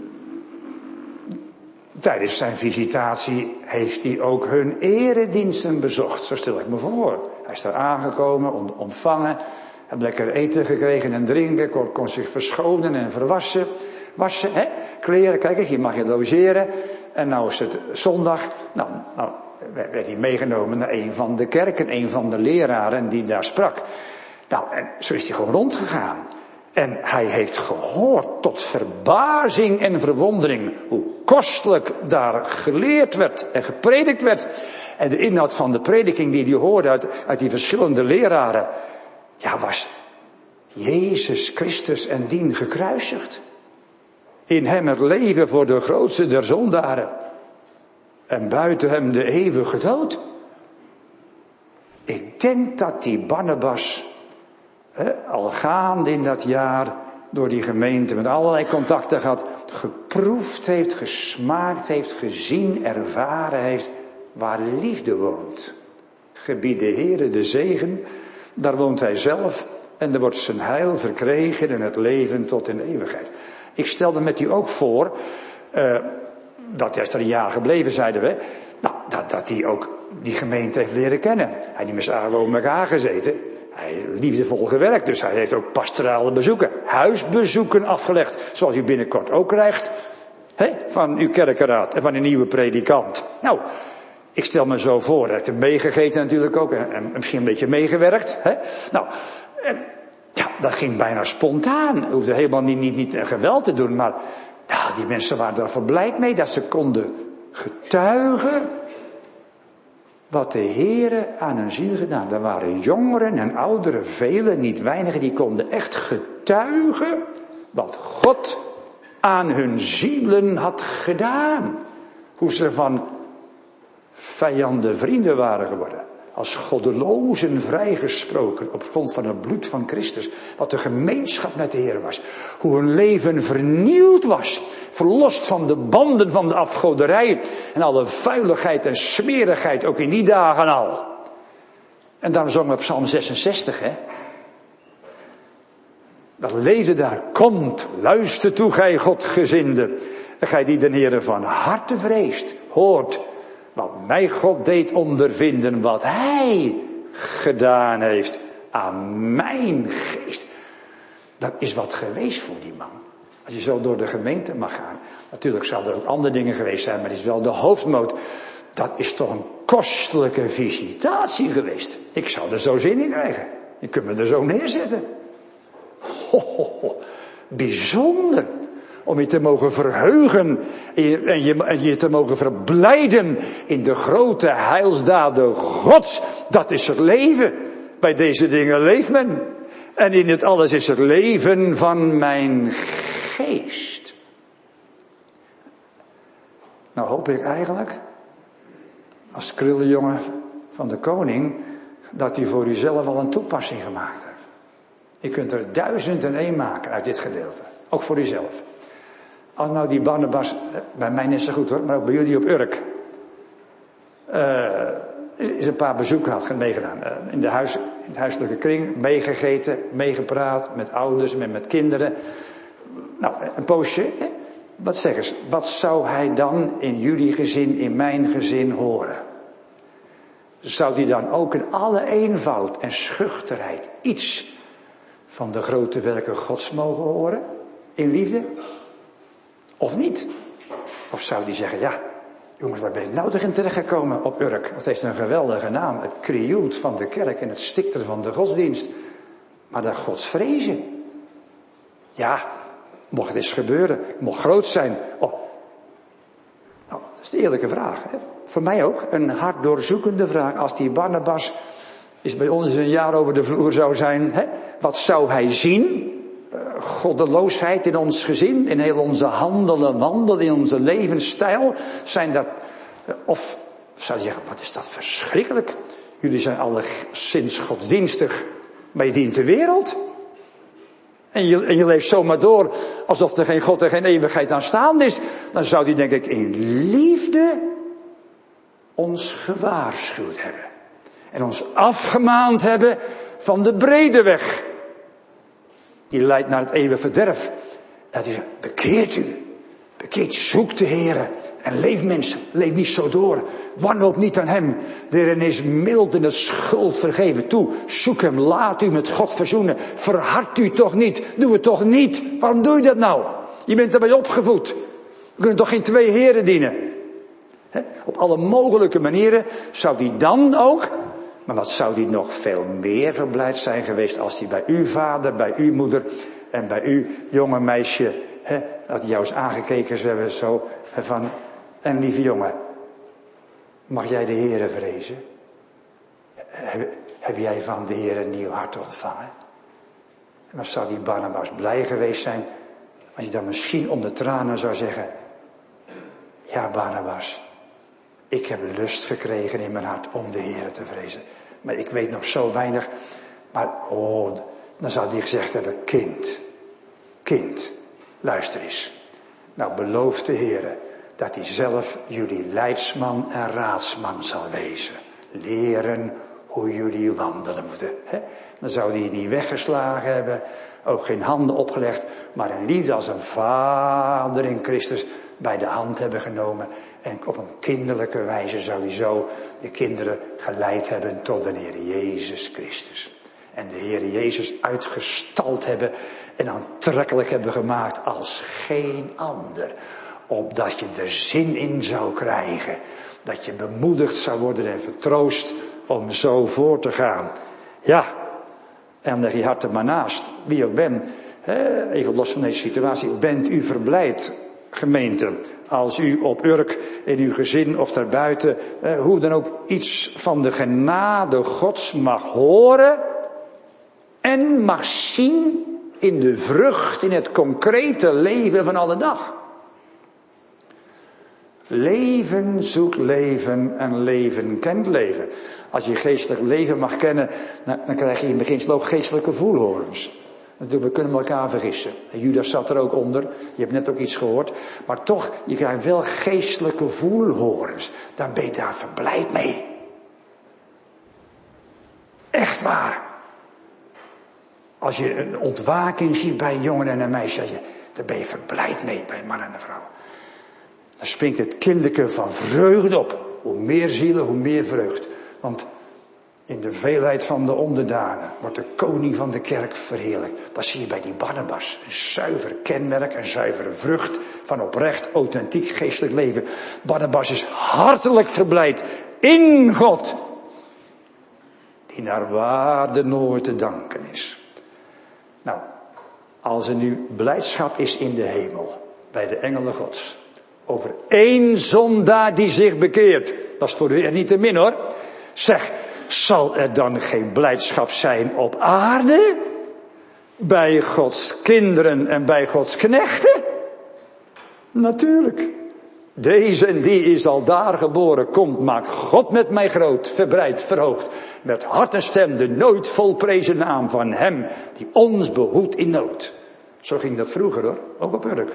B: tijdens zijn visitatie heeft hij ook hun erediensten bezocht, zo stel ik me voor. Hij is daar aangekomen, ontvangen, heeft lekker eten gekregen en drinken, kon, kon zich verschonen en verwassen. Wassen, hè? Kleren, kijk eens, hier mag je logeren. En nou is het zondag. Nou, nou werd hij meegenomen naar een van de kerken, een van de leraren die daar sprak. Nou, en zo is hij gewoon rondgegaan. En hij heeft gehoord tot verbazing en verwondering hoe kostelijk daar geleerd werd en gepredikt werd. En de inhoud van de prediking die hij hoorde uit, uit die verschillende leraren, ja, was Jezus Christus en dien gekruisigd. In hem het leven voor de grootste der zondaren. En buiten hem de eeuwige dood. Ik denk dat die Barnabas, hè, al gaande in dat jaar door die gemeente met allerlei contacten gehad, geproefd heeft, gesmaakt heeft, gezien, ervaren heeft waar liefde woont. Gebied de Heere de zegen, daar woont hij zelf En er wordt zijn heil verkregen en het leven tot in de eeuwigheid. Ik stelde met u ook voor, uh, dat hij is er een jaar gebleven, zeiden we. Nou, dat, dat hij ook die gemeente heeft leren kennen. Hij heeft met z'n allen over elkaar gezeten. Hij heeft liefdevol gewerkt, dus hij heeft ook pastorale bezoeken, huisbezoeken afgelegd. Zoals u binnenkort ook krijgt. He, van uw kerkenraad en van uw nieuwe predikant. Nou, ik stel me zo voor, hij heeft hem meegegeten natuurlijk ook. En, en misschien een beetje meegewerkt. He. Nou, en, ja, dat ging bijna spontaan. Hij hoefde helemaal niet, niet, niet geweld te doen. Maar ja, die mensen waren er blij mee dat ze konden getuigen wat de Heere aan hun ziel gedaan. Er waren jongeren en ouderen, velen, niet weinigen, die konden echt getuigen wat God aan hun zielen had gedaan. Hoe ze van vijanden vrienden waren geworden. Als goddelozen vrijgesproken op grond van het bloed van Christus. Wat de gemeenschap met de Heer was. Hoe hun leven vernieuwd was. Verlost van de banden van de afgoderij. En alle vuiligheid en smerigheid ook in die dagen al. En daarom zongen we Psalm zesenzestig, hè. Dat leven daar komt. Luister toe, gij Godgezinde. En gij die de Heere van harte vreest. Hoort wat mij God deed ondervinden. Wat hij gedaan heeft aan mijn geest. Dat is wat geweest voor die man. Als je zo door de gemeente mag gaan. Natuurlijk zou er ook andere dingen geweest zijn. Maar het is wel de hoofdmoot. Dat is toch een kostelijke visitatie geweest. Ik zou er zo zin in krijgen. Je kunt me er zo neerzetten. Ho, ho, ho. Bijzonder. Om je te mogen verheugen en je, en, je, en je te mogen verblijden in de grote heilsdaden Gods. Dat is het leven. Bij deze dingen leeft men. En in het alles is het leven van mijn geest. Nou hoop ik eigenlijk, als krullenjongen van de koning, dat u voor uzelf al een toepassing gemaakt hebt. Je kunt er duizend en één maken uit dit gedeelte. Ook voor uzelf. Als nou die Barnabas, bij mij is het goed hoor, maar ook bij jullie op Urk. Uh, is een paar bezoeken had meegedaan. Uh, in, de huis, in de huiselijke kring, meegegeten, meegepraat, met ouders, met, met kinderen. Nou, een poosje. Hè? Wat zeggen ze? Wat zou hij dan in jullie gezin, in mijn gezin horen? Zou die dan ook in alle eenvoud en schuchterheid iets van de grote werken Gods mogen horen? In liefde? Of niet? Of zou die zeggen, ja, jongens, waar ben ik nou toch in terechtgekomen op Urk? Dat heeft een geweldige naam. Het krioelt van de kerk en het stikt er van de godsdienst. Maar dat Gods vrezen. Ja, mocht het eens gebeuren. Het mocht groot zijn. Oh. Nou, dat is de eerlijke vraag. Hè? Voor mij ook een hart doorzoekende vraag. Als die Barnabas is bij ons een jaar over de vloer zou zijn. Hè? Wat zou hij zien? Goddeloosheid in ons gezin, in heel onze handelen, wandelen, in onze levensstijl. Zijn dat, of zou je zeggen, wat is dat verschrikkelijk. Jullie zijn alle sinds godsdienstig, maar je dient de wereld. En je, en je leeft zomaar door, alsof er geen God en geen eeuwigheid aanstaande is. Dan zou die denk ik in liefde ons gewaarschuwd hebben. En ons afgemaand hebben van de brede weg. Die leidt naar het eeuwige verderf. Dat is, bekeert u. Bekeert, zoek de Heere. En leef mensen, leef niet zo door. Wanhoop niet aan hem. De Heer is mild en de schuld vergeven. Toe, zoek hem, laat u met God verzoenen. Verhard u toch niet. Doe het toch niet. Waarom doe je dat nou? Je bent erbij opgevoed. We kunnen toch geen twee heren dienen. He? Op alle mogelijke manieren zou die dan ook... Maar wat zou die nog veel meer verblijd zijn geweest als die bij uw vader, bij uw moeder en bij uw jonge meisje, hè, dat die jou eens aangekeken is, we hebben zo van, en lieve jongen, mag jij de Heere vrezen? Heb, heb jij van de Heere een nieuw hart ontvangen? En dan zou die Barnabas blij geweest zijn als je dan misschien onder tranen zou zeggen, ja Barnabas, ik heb lust gekregen in mijn hart om de Heere te vrezen. Maar ik weet nog zo weinig. Maar oh, dan zou hij gezegd hebben, kind, kind, luister eens. Nou belooft de Heere dat hij zelf jullie leidsman en raadsman zal wezen. Leren hoe jullie wandelen moeten. Hè? Dan zou hij je niet weggeslagen hebben, ook geen handen opgelegd, maar in liefde als een vader in Christus bij de hand hebben genomen. En op een kinderlijke wijze zou hij zo de kinderen geleid hebben tot de Heer Jezus Christus. En de Heer Jezus uitgestald hebben en aantrekkelijk hebben gemaakt als geen ander. Opdat je er zin in zou krijgen. Dat je bemoedigd zou worden en vertroost om zo voor te gaan. Ja, en leg je hart er maar naast. Wie ook bent. Even los van deze situatie. Bent u verblijd, gemeente. Als u op Urk, in uw gezin of daarbuiten, hoe dan ook iets van de genade Gods mag horen. En mag zien in de vrucht, in het concrete leven van alle dag. Leven zoekt leven en leven kent leven. Als je geestelijk leven mag kennen, dan krijg je in beginsel ook geestelijke voelhorens. We kunnen elkaar vergissen. Judas zat er ook onder. Je hebt net ook iets gehoord. Maar toch, je krijgt wel geestelijke voelhorens. Daar ben je daar verblijd mee. Echt waar. Als je een ontwaking ziet bij een jongen en een meisje, daar ben je verblijd mee bij een man en een vrouw. Dan springt het kinderlijke van vreugde op. Hoe meer zielen, hoe meer vreugd. Want in de veelheid van de onderdanen wordt de koning van de kerk verheerlijkt. Dat zie je bij die Barnabas. Een zuiver kenmerk, een zuivere vrucht van oprecht, authentiek geestelijk leven. Barnabas is hartelijk verblijd in God. Die naar waarde nooit te danken is. Nou, als er nu blijdschap is in de hemel, bij de engelen Gods, over één zondaar die zich bekeert, dat is voor de Heer niet te min hoor. Zeg, zal er dan geen blijdschap zijn op aarde? Bij Gods kinderen en bij Gods knechten? Natuurlijk. Deze en die is al daar geboren, komt, maakt God met mij groot, verbreid, verhoogd. Met hart en stem de nooit volprezen naam van hem die ons behoedt in nood. Zo ging dat vroeger hoor, ook op Urk.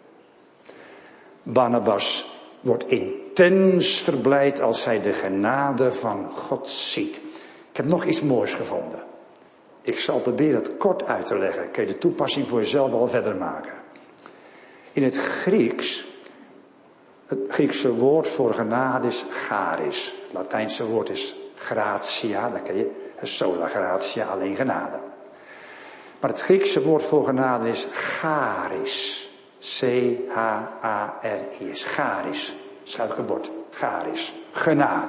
B: Barnabas wordt intens verblijd als hij de genade van God ziet. Ik heb nog iets moois gevonden. Ik zal proberen het kort uit te leggen. Kun je de toepassing voor jezelf al verder maken. In het Grieks, het Griekse woord voor genade is charis. Het Latijnse woord is gratia, dat ken je, sola gratia, alleen genade. Maar het Griekse woord voor genade is charis. C H A R I S. Charis. Schuilke bord. Charis. Genade.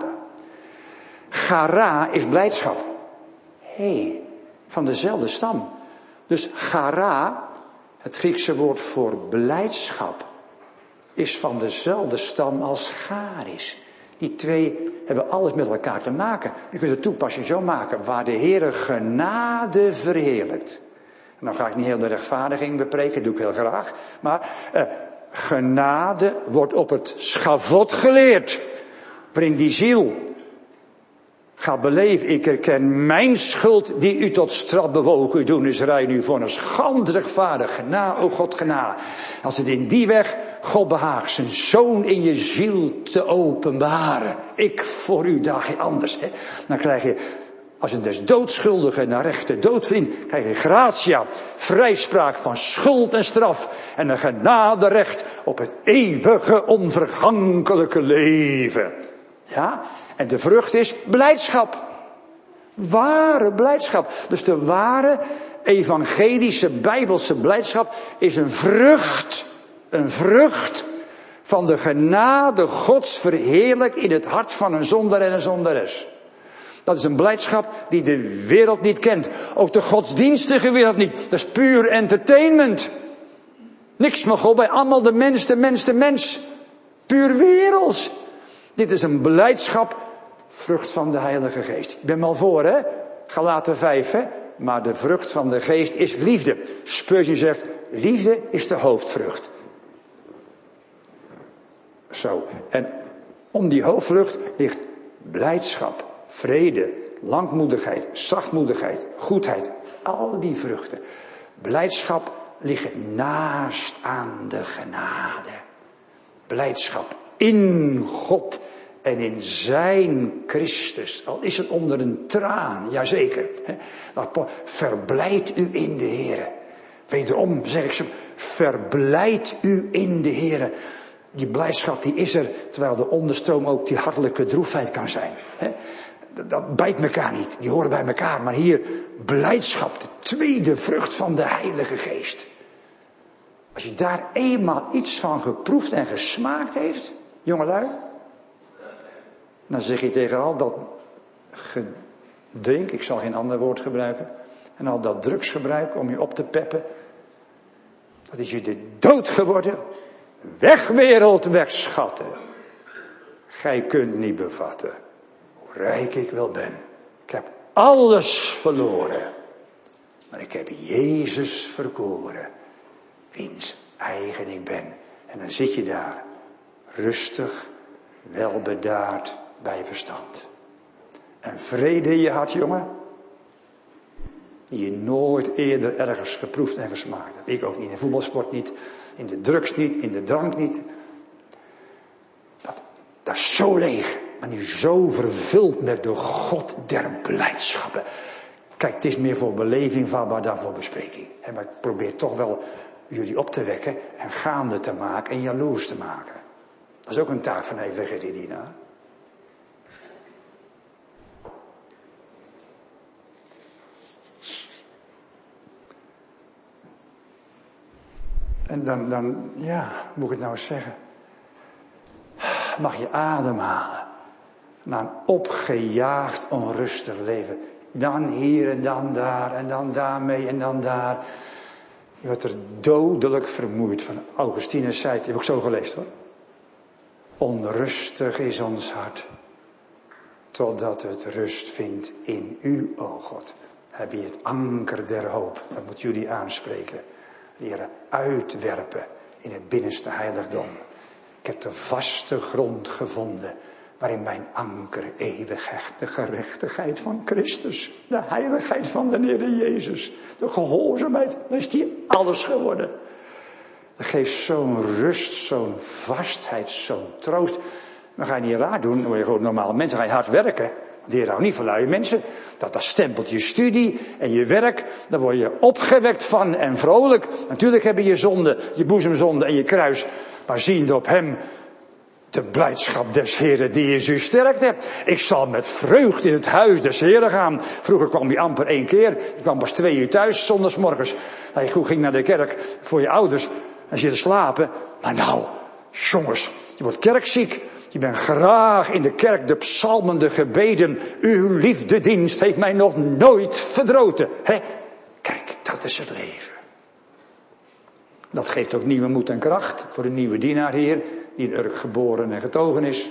B: Chara is blijdschap. Hé, hey, van dezelfde stam. Dus chara, het Griekse woord voor blijdschap, is van dezelfde stam als charis. Die twee hebben alles met elkaar te maken. Je kunt de toepassing zo maken, waar de Heere genade verheerlijkt. En dan ga ik niet heel de rechtvaardiging bepreken, dat doe ik heel graag. Maar eh, genade wordt op het schavot geleerd. Waarin die ziel gaat beleven, ik herken mijn schuld die u tot straf bewogen. U doen is rein u voor een schande rechtvaardig. Genade, o God, genade. Als het in die weg God behaagt zijn zoon in je ziel te openbaren. Ik voor u daar geen anders. Hè? Dan krijg je, als een des doodschuldige naar rechte dood verdient, krijg je gratia, vrijspraak van schuld en straf. En een genaderecht op het eeuwige, onvergankelijke leven. Ja? En de vrucht is blijdschap. Ware blijdschap. Dus de ware evangelische bijbelse blijdschap is een vrucht. Een vrucht van de genade Gods verheerlijk in het hart van een zondaar en een zondares. Dat is een blijdschap die de wereld niet kent. Ook de godsdienstige wereld niet. Dat is puur entertainment. Niks maar God bij allemaal de mens, de mens, de mens. Puur werelds. Dit is een blijdschap, vrucht van de Heilige Geest. Ik ben mal voor, hè? Galaten vijf, hè? Maar de vrucht van de Geest is liefde. Spurgeon zegt, liefde is de hoofdvrucht. Zo. En om die hoofdvrucht ligt blijdschap, vrede, langmoedigheid, zachtmoedigheid, goedheid. Al die vruchten. Blijdschap ligt naast aan de genade. Blijdschap in God En in zijn Christus, al is het onder een traan, jazeker. Verblijd u in de Heere. Wederom zeg ik ze, verblijd u in de Heere. Die blijdschap die is er, terwijl de onderstroom ook die hartelijke droefheid kan zijn. Dat bijt elkaar niet, die horen bij elkaar. Maar hier blijdschap, de tweede vrucht van de Heilige Geest. Als je daar eenmaal iets van geproefd en gesmaakt heeft, jongelui, dan zeg je tegen al dat gedrink, ik zal geen ander woord gebruiken, en al dat drugsgebruik om je op te peppen, dat is je de dood geworden. Weg wereld, weg schatten. Gij kunt niet bevatten hoe rijk ik wel ben. Ik heb alles verloren, maar ik heb Jezus verkoren, wiens eigen ik ben. En dan zit je daar, rustig, welbedaard, bij verstand. En vrede in je hart, jongen, die je nooit eerder ergens geproefd en gesmaakt hebt. Ik ook niet, in de voetbalsport niet, in de drugs niet, in de drank niet. Dat, dat is zo leeg, maar nu zo vervuld met de God der blijdschap. Kijk, het is meer voor beleving vatbaar dan voor bespreking. Maar ik probeer toch wel jullie op te wekken en gaande te maken en jaloers te maken. Dat is ook een taak van Evangelidina. En dan, dan, ja, hoe moet ik het nou eens zeggen? Mag je ademhalen. Na een opgejaagd, onrustig leven. Dan hier en dan daar en dan daarmee en dan daar. Je wordt er dodelijk vermoeid van. Augustinus zei het, die heb ik zo gelezen hoor. Onrustig is ons hart, totdat het rust vindt in u, o God. Heb je het anker der hoop, dat moet jullie aanspreken. Leren uitwerpen in het binnenste heiligdom. Ik heb de vaste grond gevonden, waarin mijn anker eeuwig hecht. De gerechtigheid van Christus, de heiligheid van de Heer Jezus, de gehoorzaamheid, dan is die alles geworden. Dat geeft zo'n rust, zo'n vastheid, zo'n troost. Dan ga je niet raar doen, dan word je gewoon normale mensen, ga je hard werken. Want de Heer houdt niet van luie mensen. Dat, dat stempelt je studie en je werk. Daar word je opgewekt van en vrolijk. Natuurlijk heb je je zonde, je boezemzonde en je kruis. Maar ziende op hem de blijdschap des Heren die je zo sterkt hebt. Ik zal met vreugde in het huis des Heren gaan. Vroeger kwam je amper één keer. Je kwam pas twee uur thuis, zondagsmorgens. Dat je goed ging naar de kerk voor je ouders. En zit te slapen. Maar nou, jongens, je wordt kerkziek. Je bent graag in de kerk, de psalmen, de gebeden. Uw liefdedienst heeft mij nog nooit verdroten. Hè? Kijk, dat is het leven. Dat geeft ook nieuwe moed en kracht voor een nieuwe dienaar hier, die in Urk geboren en getogen is.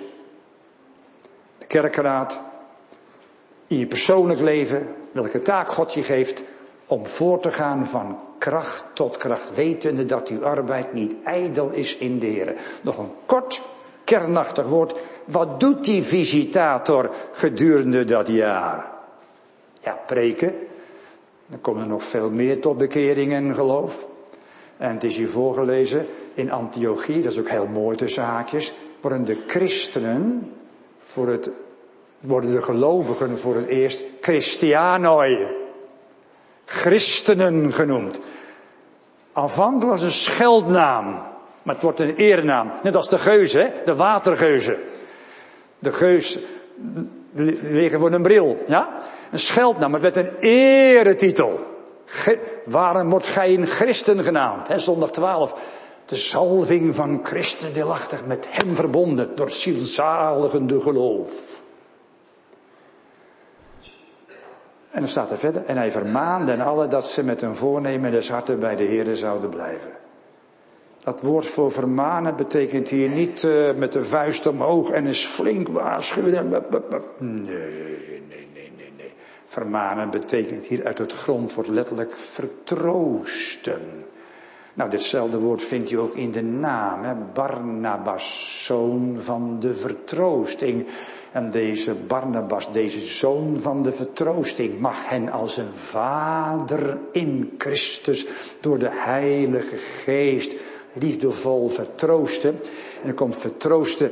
B: De kerkraad, in je persoonlijk leven, welke taak God je geeft, om voor te gaan van kracht tot kracht, wetende dat uw arbeid niet ijdel is in de Heer. Nog een kort, kernachtig woord. Wat doet die visitator gedurende dat jaar? Ja, preken. Dan komen er nog veel meer tot bekering en geloof. En het is hier voorgelezen in Antiochie, dat is ook heel mooi tussen haakjes, worden de christenen voor het, worden de gelovigen voor het eerst Christianoi, christenen genoemd. Aanvankelijk was een scheldnaam, maar het wordt een erenaam. Net als de geuzen, hè? De watergeuzen. De geus liggen voor een bril, ja? Een scheldnaam, maar het werd een eretitel. Ge- waarom wordt gij een christen genaamd? Hè? Zondag twaalf. De zalving van Christus deelachtig, met hem verbonden door zielzaligende geloof. En dan staat er verder. En hij vermaande hen allen dat ze met een voornemen des harten bij de Heere zouden blijven. Dat woord voor vermanen betekent hier niet uh, met de vuist omhoog en eens flink waarschuwen. Nee, nee, nee, nee, nee. Vermanen betekent hier uit het grondwoord letterlijk vertroosten. Nou, ditzelfde woord vindt u ook in de naam, hè? Barnabas, zoon van de vertroosting. En deze Barnabas, deze zoon van de vertroosting, mag hen als een vader in Christus door de Heilige Geest liefdevol vertroosten. En dan komt vertroosten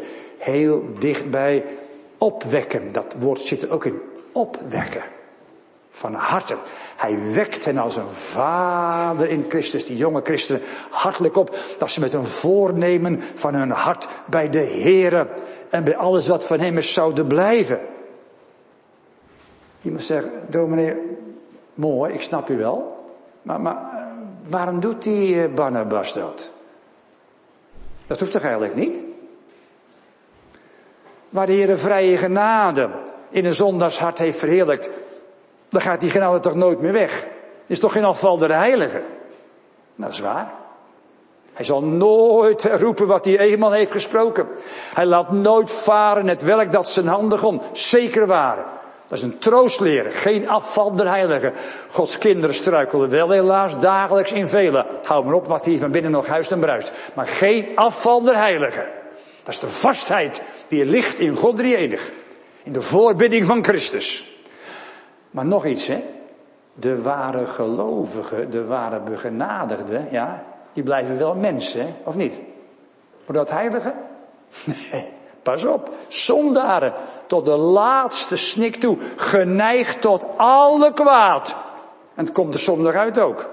B: heel dichtbij opwekken. Dat woord zit er ook in. Opwekken. Van harte. Hij wekt hen als een vader in Christus, die jonge christenen, hartelijk op. Dat ze met een voornemen van hun hart bij de Heere en bij alles wat van hem is zouden blijven. Iemand zegt, dominee, mooi, ik snap u wel. Maar, maar waarom doet die Barnabas dat? Dat hoeft toch eigenlijk niet? Waar de Heere vrije genade in een zondagshart heeft verheerlijkt, dan gaat die genade toch nooit meer weg. Het is toch geen afval der heiligen? Dat is waar. Hij zal nooit roepen wat hij eenmaal heeft gesproken. Hij laat nooit varen het welk dat zijn handen kon. Zeker waar. Dat is een troostleren. Geen afval der heiligen. Gods kinderen struikelen wel helaas dagelijks in velen. Hou maar op wat hier van binnen nog huist en bruist. Maar geen afval der heiligen. Dat is de vastheid die er ligt in God drieënig. In de voorbidding van Christus. Maar nog iets, hè. De ware gelovigen, de ware begenadigden, ja, die blijven wel mensen, hè, of niet? Maar dat heilige? Nee, pas op. Zondaren, tot de laatste snik toe, geneigd tot alle kwaad. En het komt er zondag uit ook.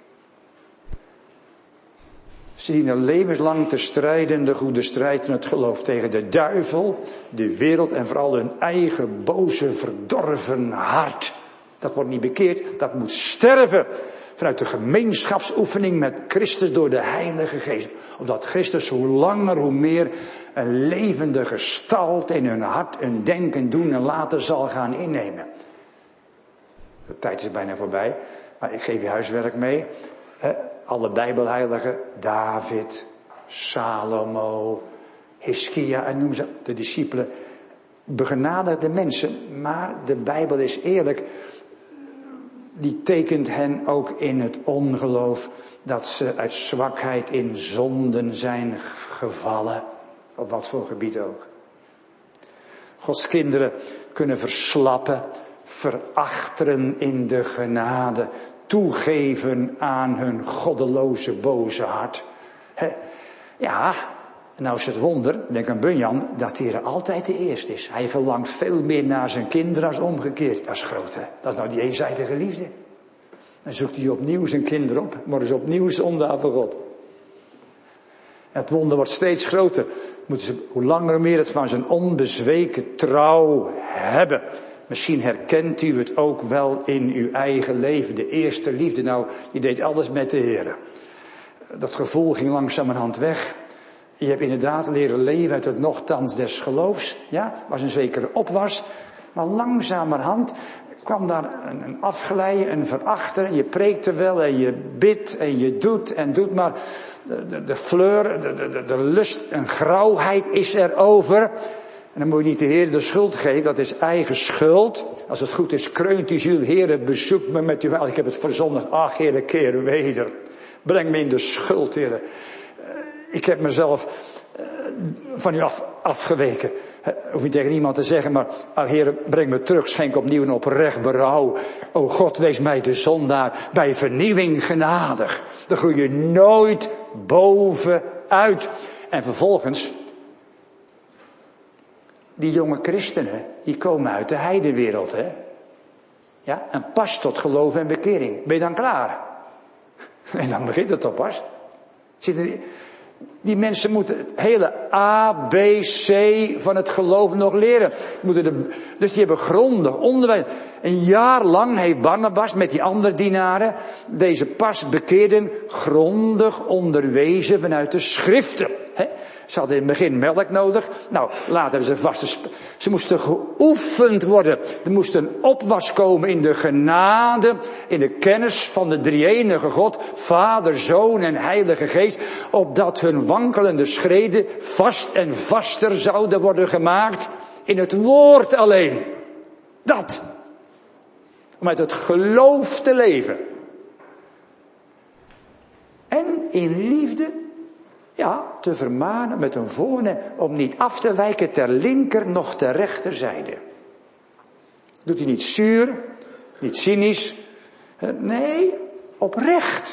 B: Ze dienen levenslang te strijden, de goede strijd van het geloof tegen de duivel, de wereld en vooral hun eigen boze, verdorven hart. Dat wordt niet bekeerd, dat moet sterven vanuit de gemeenschapsoefening met Christus door de Heilige Geest. Omdat Christus hoe langer hoe meer een levende gestalte in hun hart, hun denken, doen en laten zal gaan innemen. De tijd is bijna voorbij, maar ik geef je huiswerk mee. Alle Bijbelheiligen, David, Salomo, Hiskia en noem ze, de discipelen, begenadigde mensen. Maar de Bijbel is eerlijk, die tekent hen ook in het ongeloof dat ze uit zwakheid in zonden zijn gevallen. Op wat voor gebied ook. Gods kinderen kunnen verslappen, verachteren in de genade, toegeven aan hun goddeloze, boze hart. He, ja, nou is het wonder, denk aan Bunyan, dat hij er altijd de eerste is. Hij verlangt veel meer naar zijn kinderen als omgekeerd. Dat is groot, hè. Dat is nou die eenzijdige liefde. Dan zoekt hij opnieuw zijn kinderen op, worden ze opnieuw zondaar voor God. Het wonder wordt steeds groter. Moeten ze hoe langer hoe meer het van zijn onbezweken trouw hebben. Misschien herkent u het ook wel in uw eigen leven. De eerste liefde. Nou, je deed alles met de Heer. Dat gevoel ging langzamerhand weg. Je hebt inderdaad leren leven uit het nochtans des geloofs. Ja, was een zekere opwas. Maar langzamerhand kwam daar een, een afgeleiden, een verachter. Je preekte wel en je bidt en je doet en doet. Maar de, de, de fleur, de, de, de lust en grauwheid is er over. En dan moet je niet de Heer de schuld geven, dat is eigen schuld. Als het goed is, kreunt u ziel, Heere, bezoek me met uw wel. Ik heb het verzondigd, ach Heere, keer weder. Breng me in de schuld, Heere. Ik heb mezelf van u af, afgeweken. Hoef niet tegen niemand te zeggen, maar ach Heere, breng me terug, schenk opnieuw een oprecht berouw. O God, wees mij de zondaar bij vernieuwing genadig. Dan groei je nooit bovenuit. En vervolgens, die jonge christenen, die komen uit de heidenwereld, hè. Ja, en pas tot geloof en bekering. Ben je dan klaar? En dan begint het toch pas. Die, die mensen moeten het hele A, B, C van het geloof nog leren. Moeten de, dus die hebben grondig onderwijs. Een jaar lang heeft Barnabas met die andere dienaren deze pas bekeerden grondig onderwezen vanuit de schriften. Hè? Ze hadden in het begin melk nodig. Nou, later hebben ze vaste... Sp- ze moesten geoefend worden. Er moest een opwas komen in de genade, in de kennis van de drie-enige God, Vader, Zoon en Heilige Geest, opdat hun wankelende schreden vast en vaster zouden worden gemaakt in het woord alleen. Dat. Om uit het geloof te leven. En in liefde, ja, te vermanen met een voornemen om niet af te wijken ter linker noch ter rechterzijde. Doet hij niet zuur, niet cynisch. Nee, oprecht.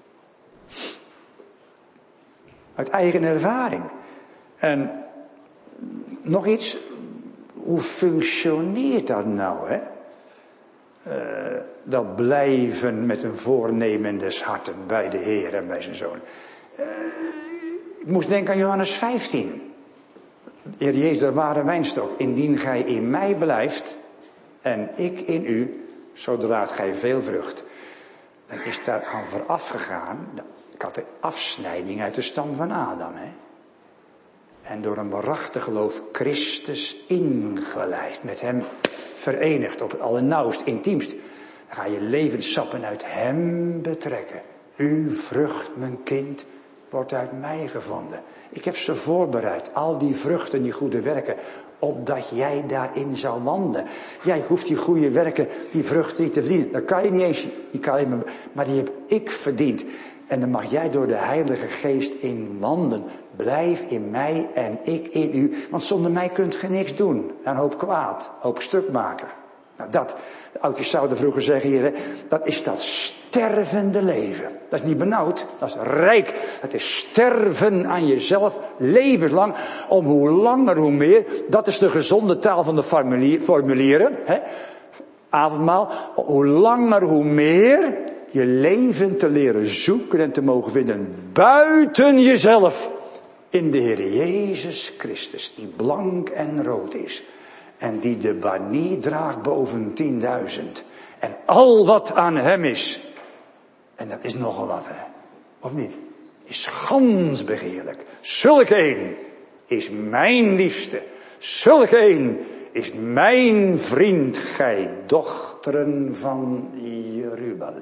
B: Uit eigen ervaring. En nog iets. Hoe functioneert dat nou, hè? Uh, dat blijven met een voornemen des harten bij de Heer en bij zijn Zoon. Uh, ik moest denken aan Johannes vijftien. De Heer Jezus, de ware wijnstok. Indien gij in mij blijft en ik in u, zo draagt gij veel vrucht. Dan is daar aan vooraf gegaan. Ik had de afsnijding uit de stam van Adam, hè. En door een waarachtig geloof Christus ingelijfd, met hem verenigd op het allernauwst, intiemst. Dan ga je levenssappen uit hem betrekken. Uw vrucht, mijn kind, wordt uit mij gevonden. Ik heb ze voorbereid, al die vruchten, die goede werken, opdat jij daarin zou wandelen. Jij hoeft die goede werken, die vruchten niet te verdienen. Dat kan je niet eens, die kan je maar, maar die heb ik verdiend. En dan mag jij door de Heilige Geest in wandelen. Blijf in mij en ik in u. Want zonder mij kunt je niks doen. Een hoop kwaad, een hoop stuk maken. Nou dat, de oudjes zouden vroeger zeggen hier, hè, dat is dat stervende leven. Dat is niet benauwd, dat is rijk. Dat is sterven aan jezelf, levenslang. Om hoe langer hoe meer, dat is de gezonde taal van de formulier, formulieren. Hè. Avondmaal, hoe langer hoe meer je leven te leren zoeken en te mogen vinden buiten jezelf. In de Heer Jezus Christus, die blank en rood is. En die de banier draagt boven tienduizend. En al wat aan hem is. En dat is nogal wat, hè. Of niet? Is gans begeerlijk. Zulk een is mijn liefste. Zulk een is mijn vriend, gij dochteren van Jerubal.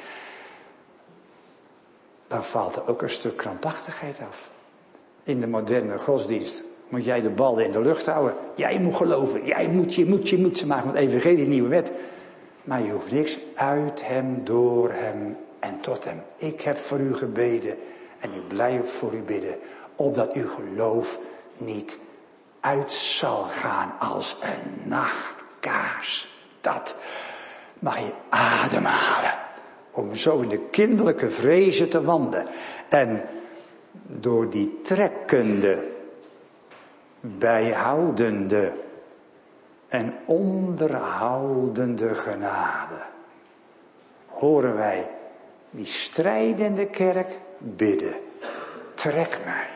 B: Dan valt er ook een stuk krampachtigheid af. In de moderne godsdienst moet jij de bal in de lucht houden. Jij moet geloven. Jij moet, je moet, je moet. Ze maken met evangelie nieuwe wet. Maar je hoeft niks. Uit hem, door hem en tot hem. Ik heb voor u gebeden. En ik blijf voor u bidden. Opdat uw geloof niet uit zal gaan als een nachtkaars. Dat mag je ademhalen. Om zo in de kinderlijke vrezen te wandelen. En door die trekkende, bijhoudende en onderhoudende genade horen wij die strijdende kerk bidden. Trek mij.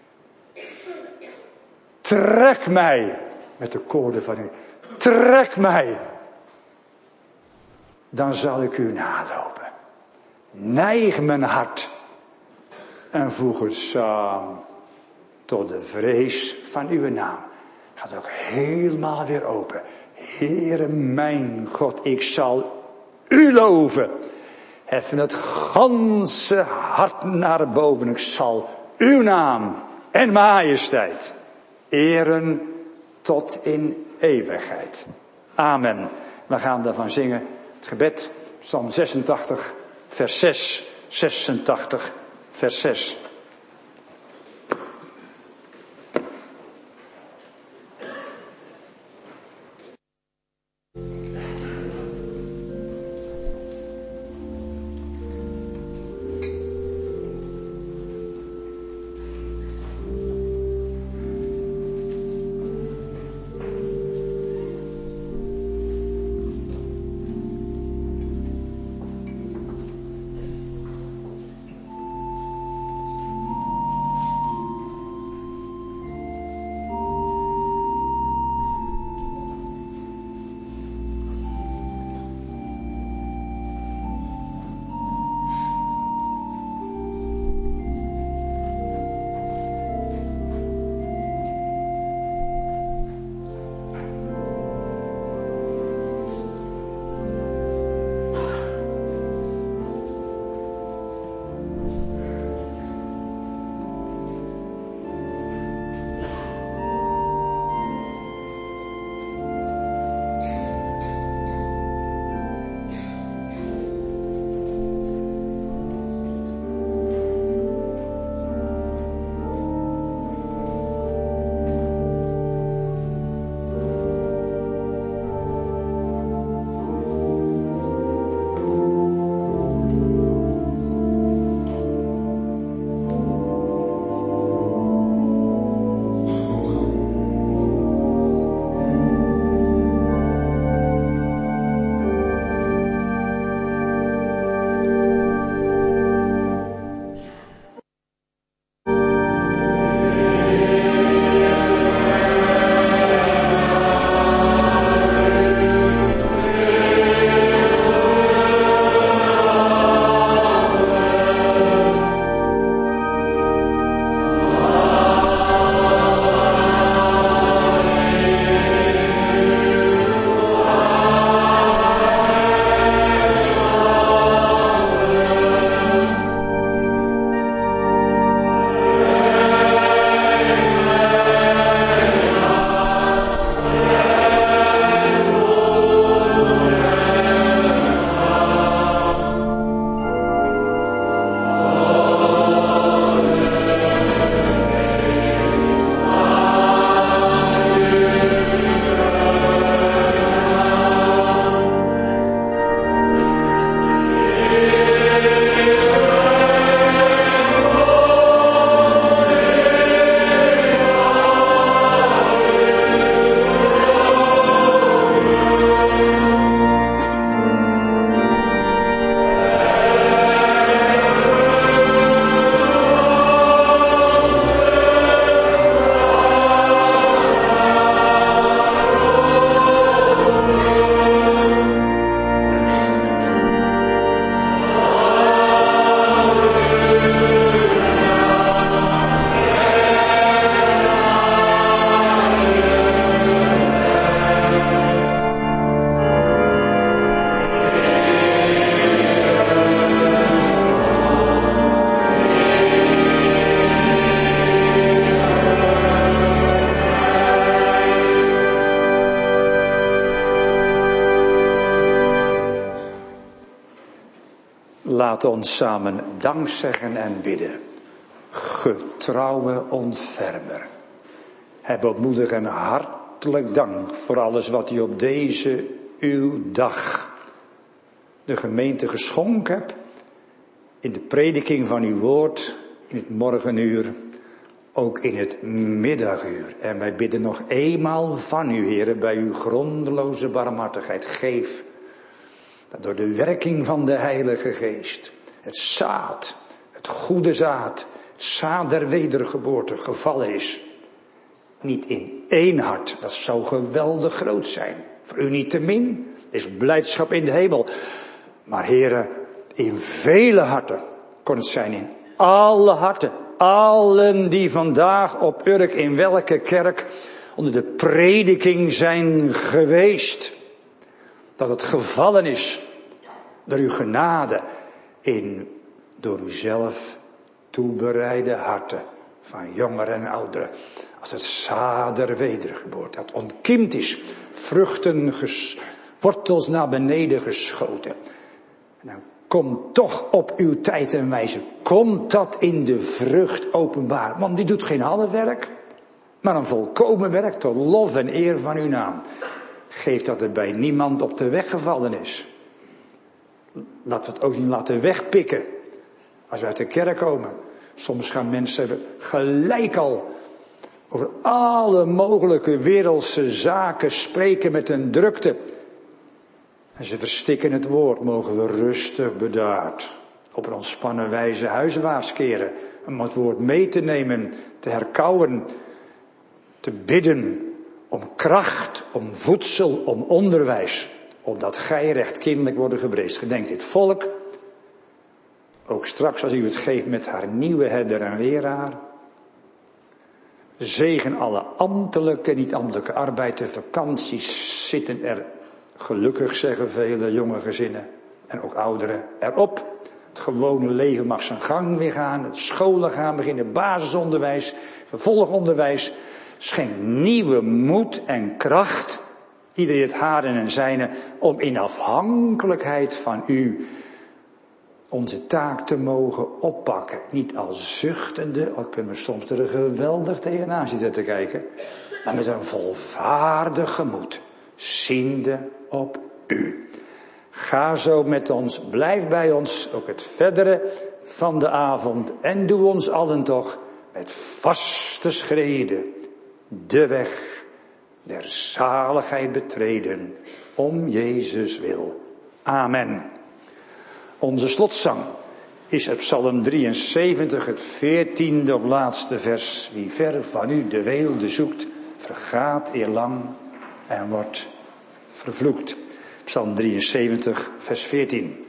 B: Trek mij. Met de koorden van u. Trek mij. Dan zal ik u nalopen. Neig mijn hart. En voeg het samen tot de vrees van uw naam. Gaat ook helemaal weer open. Heere mijn God, ik zal u loven. Heffen het ganse hart naar boven. Ik zal uw naam en majesteit eren tot in eeuwigheid. Amen. We gaan daarvan zingen. Het gebed, Psalm zesentachtig, vers zes. zesentachtig, vers zes. Laat ons samen dank zeggen en bidden. Getrouwe ontfermer. Heb opmoedig en hartelijk dank voor alles wat u op deze uw dag de gemeente geschonken hebt. In de prediking van uw woord, in het morgenuur, ook in het middaguur. En wij bidden nog eenmaal van u, Heere, bij uw grondeloze barmhartigheid. Geef dat door de werking van de Heilige Geest het zaad, het goede zaad, het zaad der wedergeboorte gevallen is. Niet in één hart, dat zou geweldig groot zijn. Voor u niet te min, is blijdschap in de hemel. Maar Heere, in vele harten kon het zijn, in alle harten. Allen die vandaag op Urk in welke kerk onder de prediking zijn geweest. Dat het gevallen is door uw genade in door uzelf toebereide harten van jongeren en ouderen. Als het zaad der wedergeboorte dat ontkiemt is, vruchten, ges, wortels naar beneden geschoten. En dan komt toch op uw tijd en wijze, komt dat in de vrucht openbaar. Want die doet geen half werk, maar een volkomen werk tot lof en eer van uw naam. Geef dat er bij niemand op de weg gevallen is. Laten we het ook niet laten wegpikken als we uit de kerk komen. Soms gaan mensen gelijk al over alle mogelijke wereldse zaken spreken met een drukte. En ze verstikken het woord, mogen we rustig bedaard op een ontspannen wijze huiswaarts keren. Om het woord mee te nemen, te herkauwen, te bidden om kracht, om voedsel, om onderwijs. Opdat gij recht kindelijk worden gebreesd. Gedenk dit volk, ook straks als u het geeft met haar nieuwe herder en leraar. Zegen alle ambtelijke, niet ambtelijke arbeid, de vakanties zitten er gelukkig, zeggen vele jonge gezinnen en ook ouderen erop. Het gewone leven mag zijn gang weer gaan, het scholen gaan beginnen, basisonderwijs, vervolgonderwijs. Schenk nieuwe moed en kracht, ieder het hare en zijne, om in afhankelijkheid van u onze taak te mogen oppakken. Niet als zuchtende, al kunnen we soms er geweldig tegenaan zitten te kijken, maar met een volvaardig gemoed, ziende op u. Ga zo met ons, blijf bij ons, ook het verdere van de avond, en doe ons allen toch met vaste schreden de weg der zaligheid betreden, om Jezus wil. Amen. Onze slotzang is uit Psalm drieënzeventig, het veertiende of laatste vers. Wie ver van u de weelde zoekt, vergaat eerlang en wordt vervloekt. Psalm drieënzeventig, vers veertien.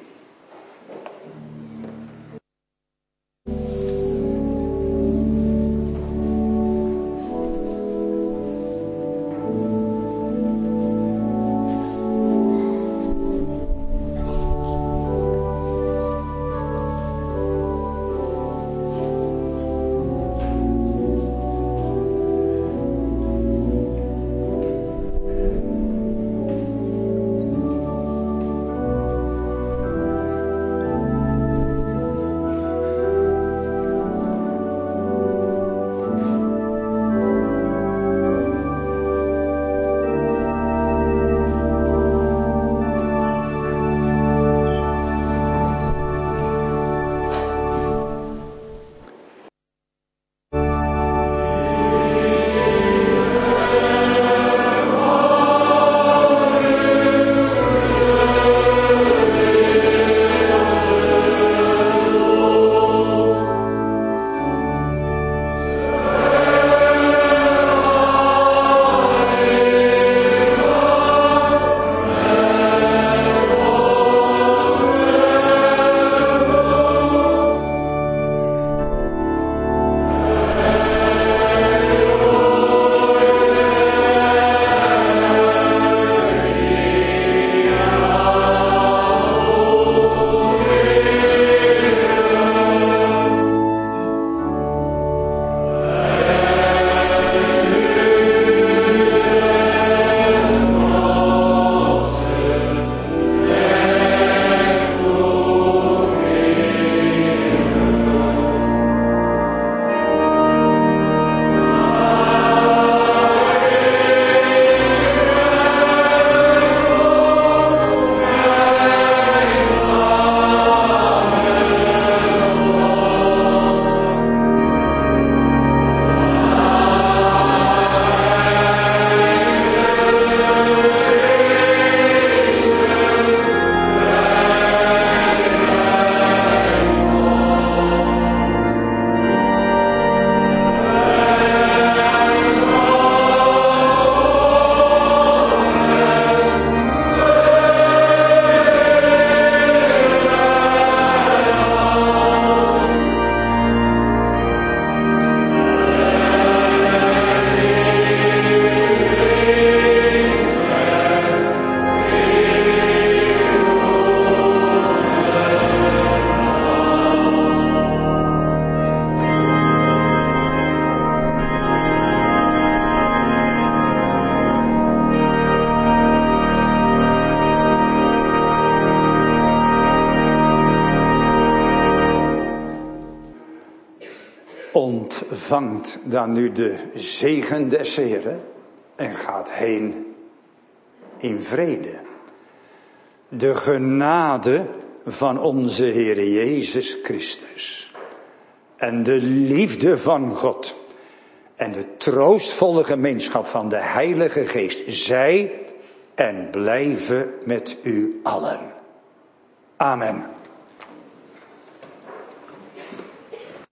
B: ontvangt dan nu de zegen des Heren en gaat heen in vrede. De genade van onze Heer Jezus Christus en de liefde van God en de troostvolle gemeenschap van de Heilige Geest zij en blijven met u allen. Amen.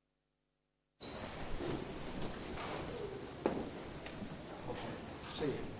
C: Zie je.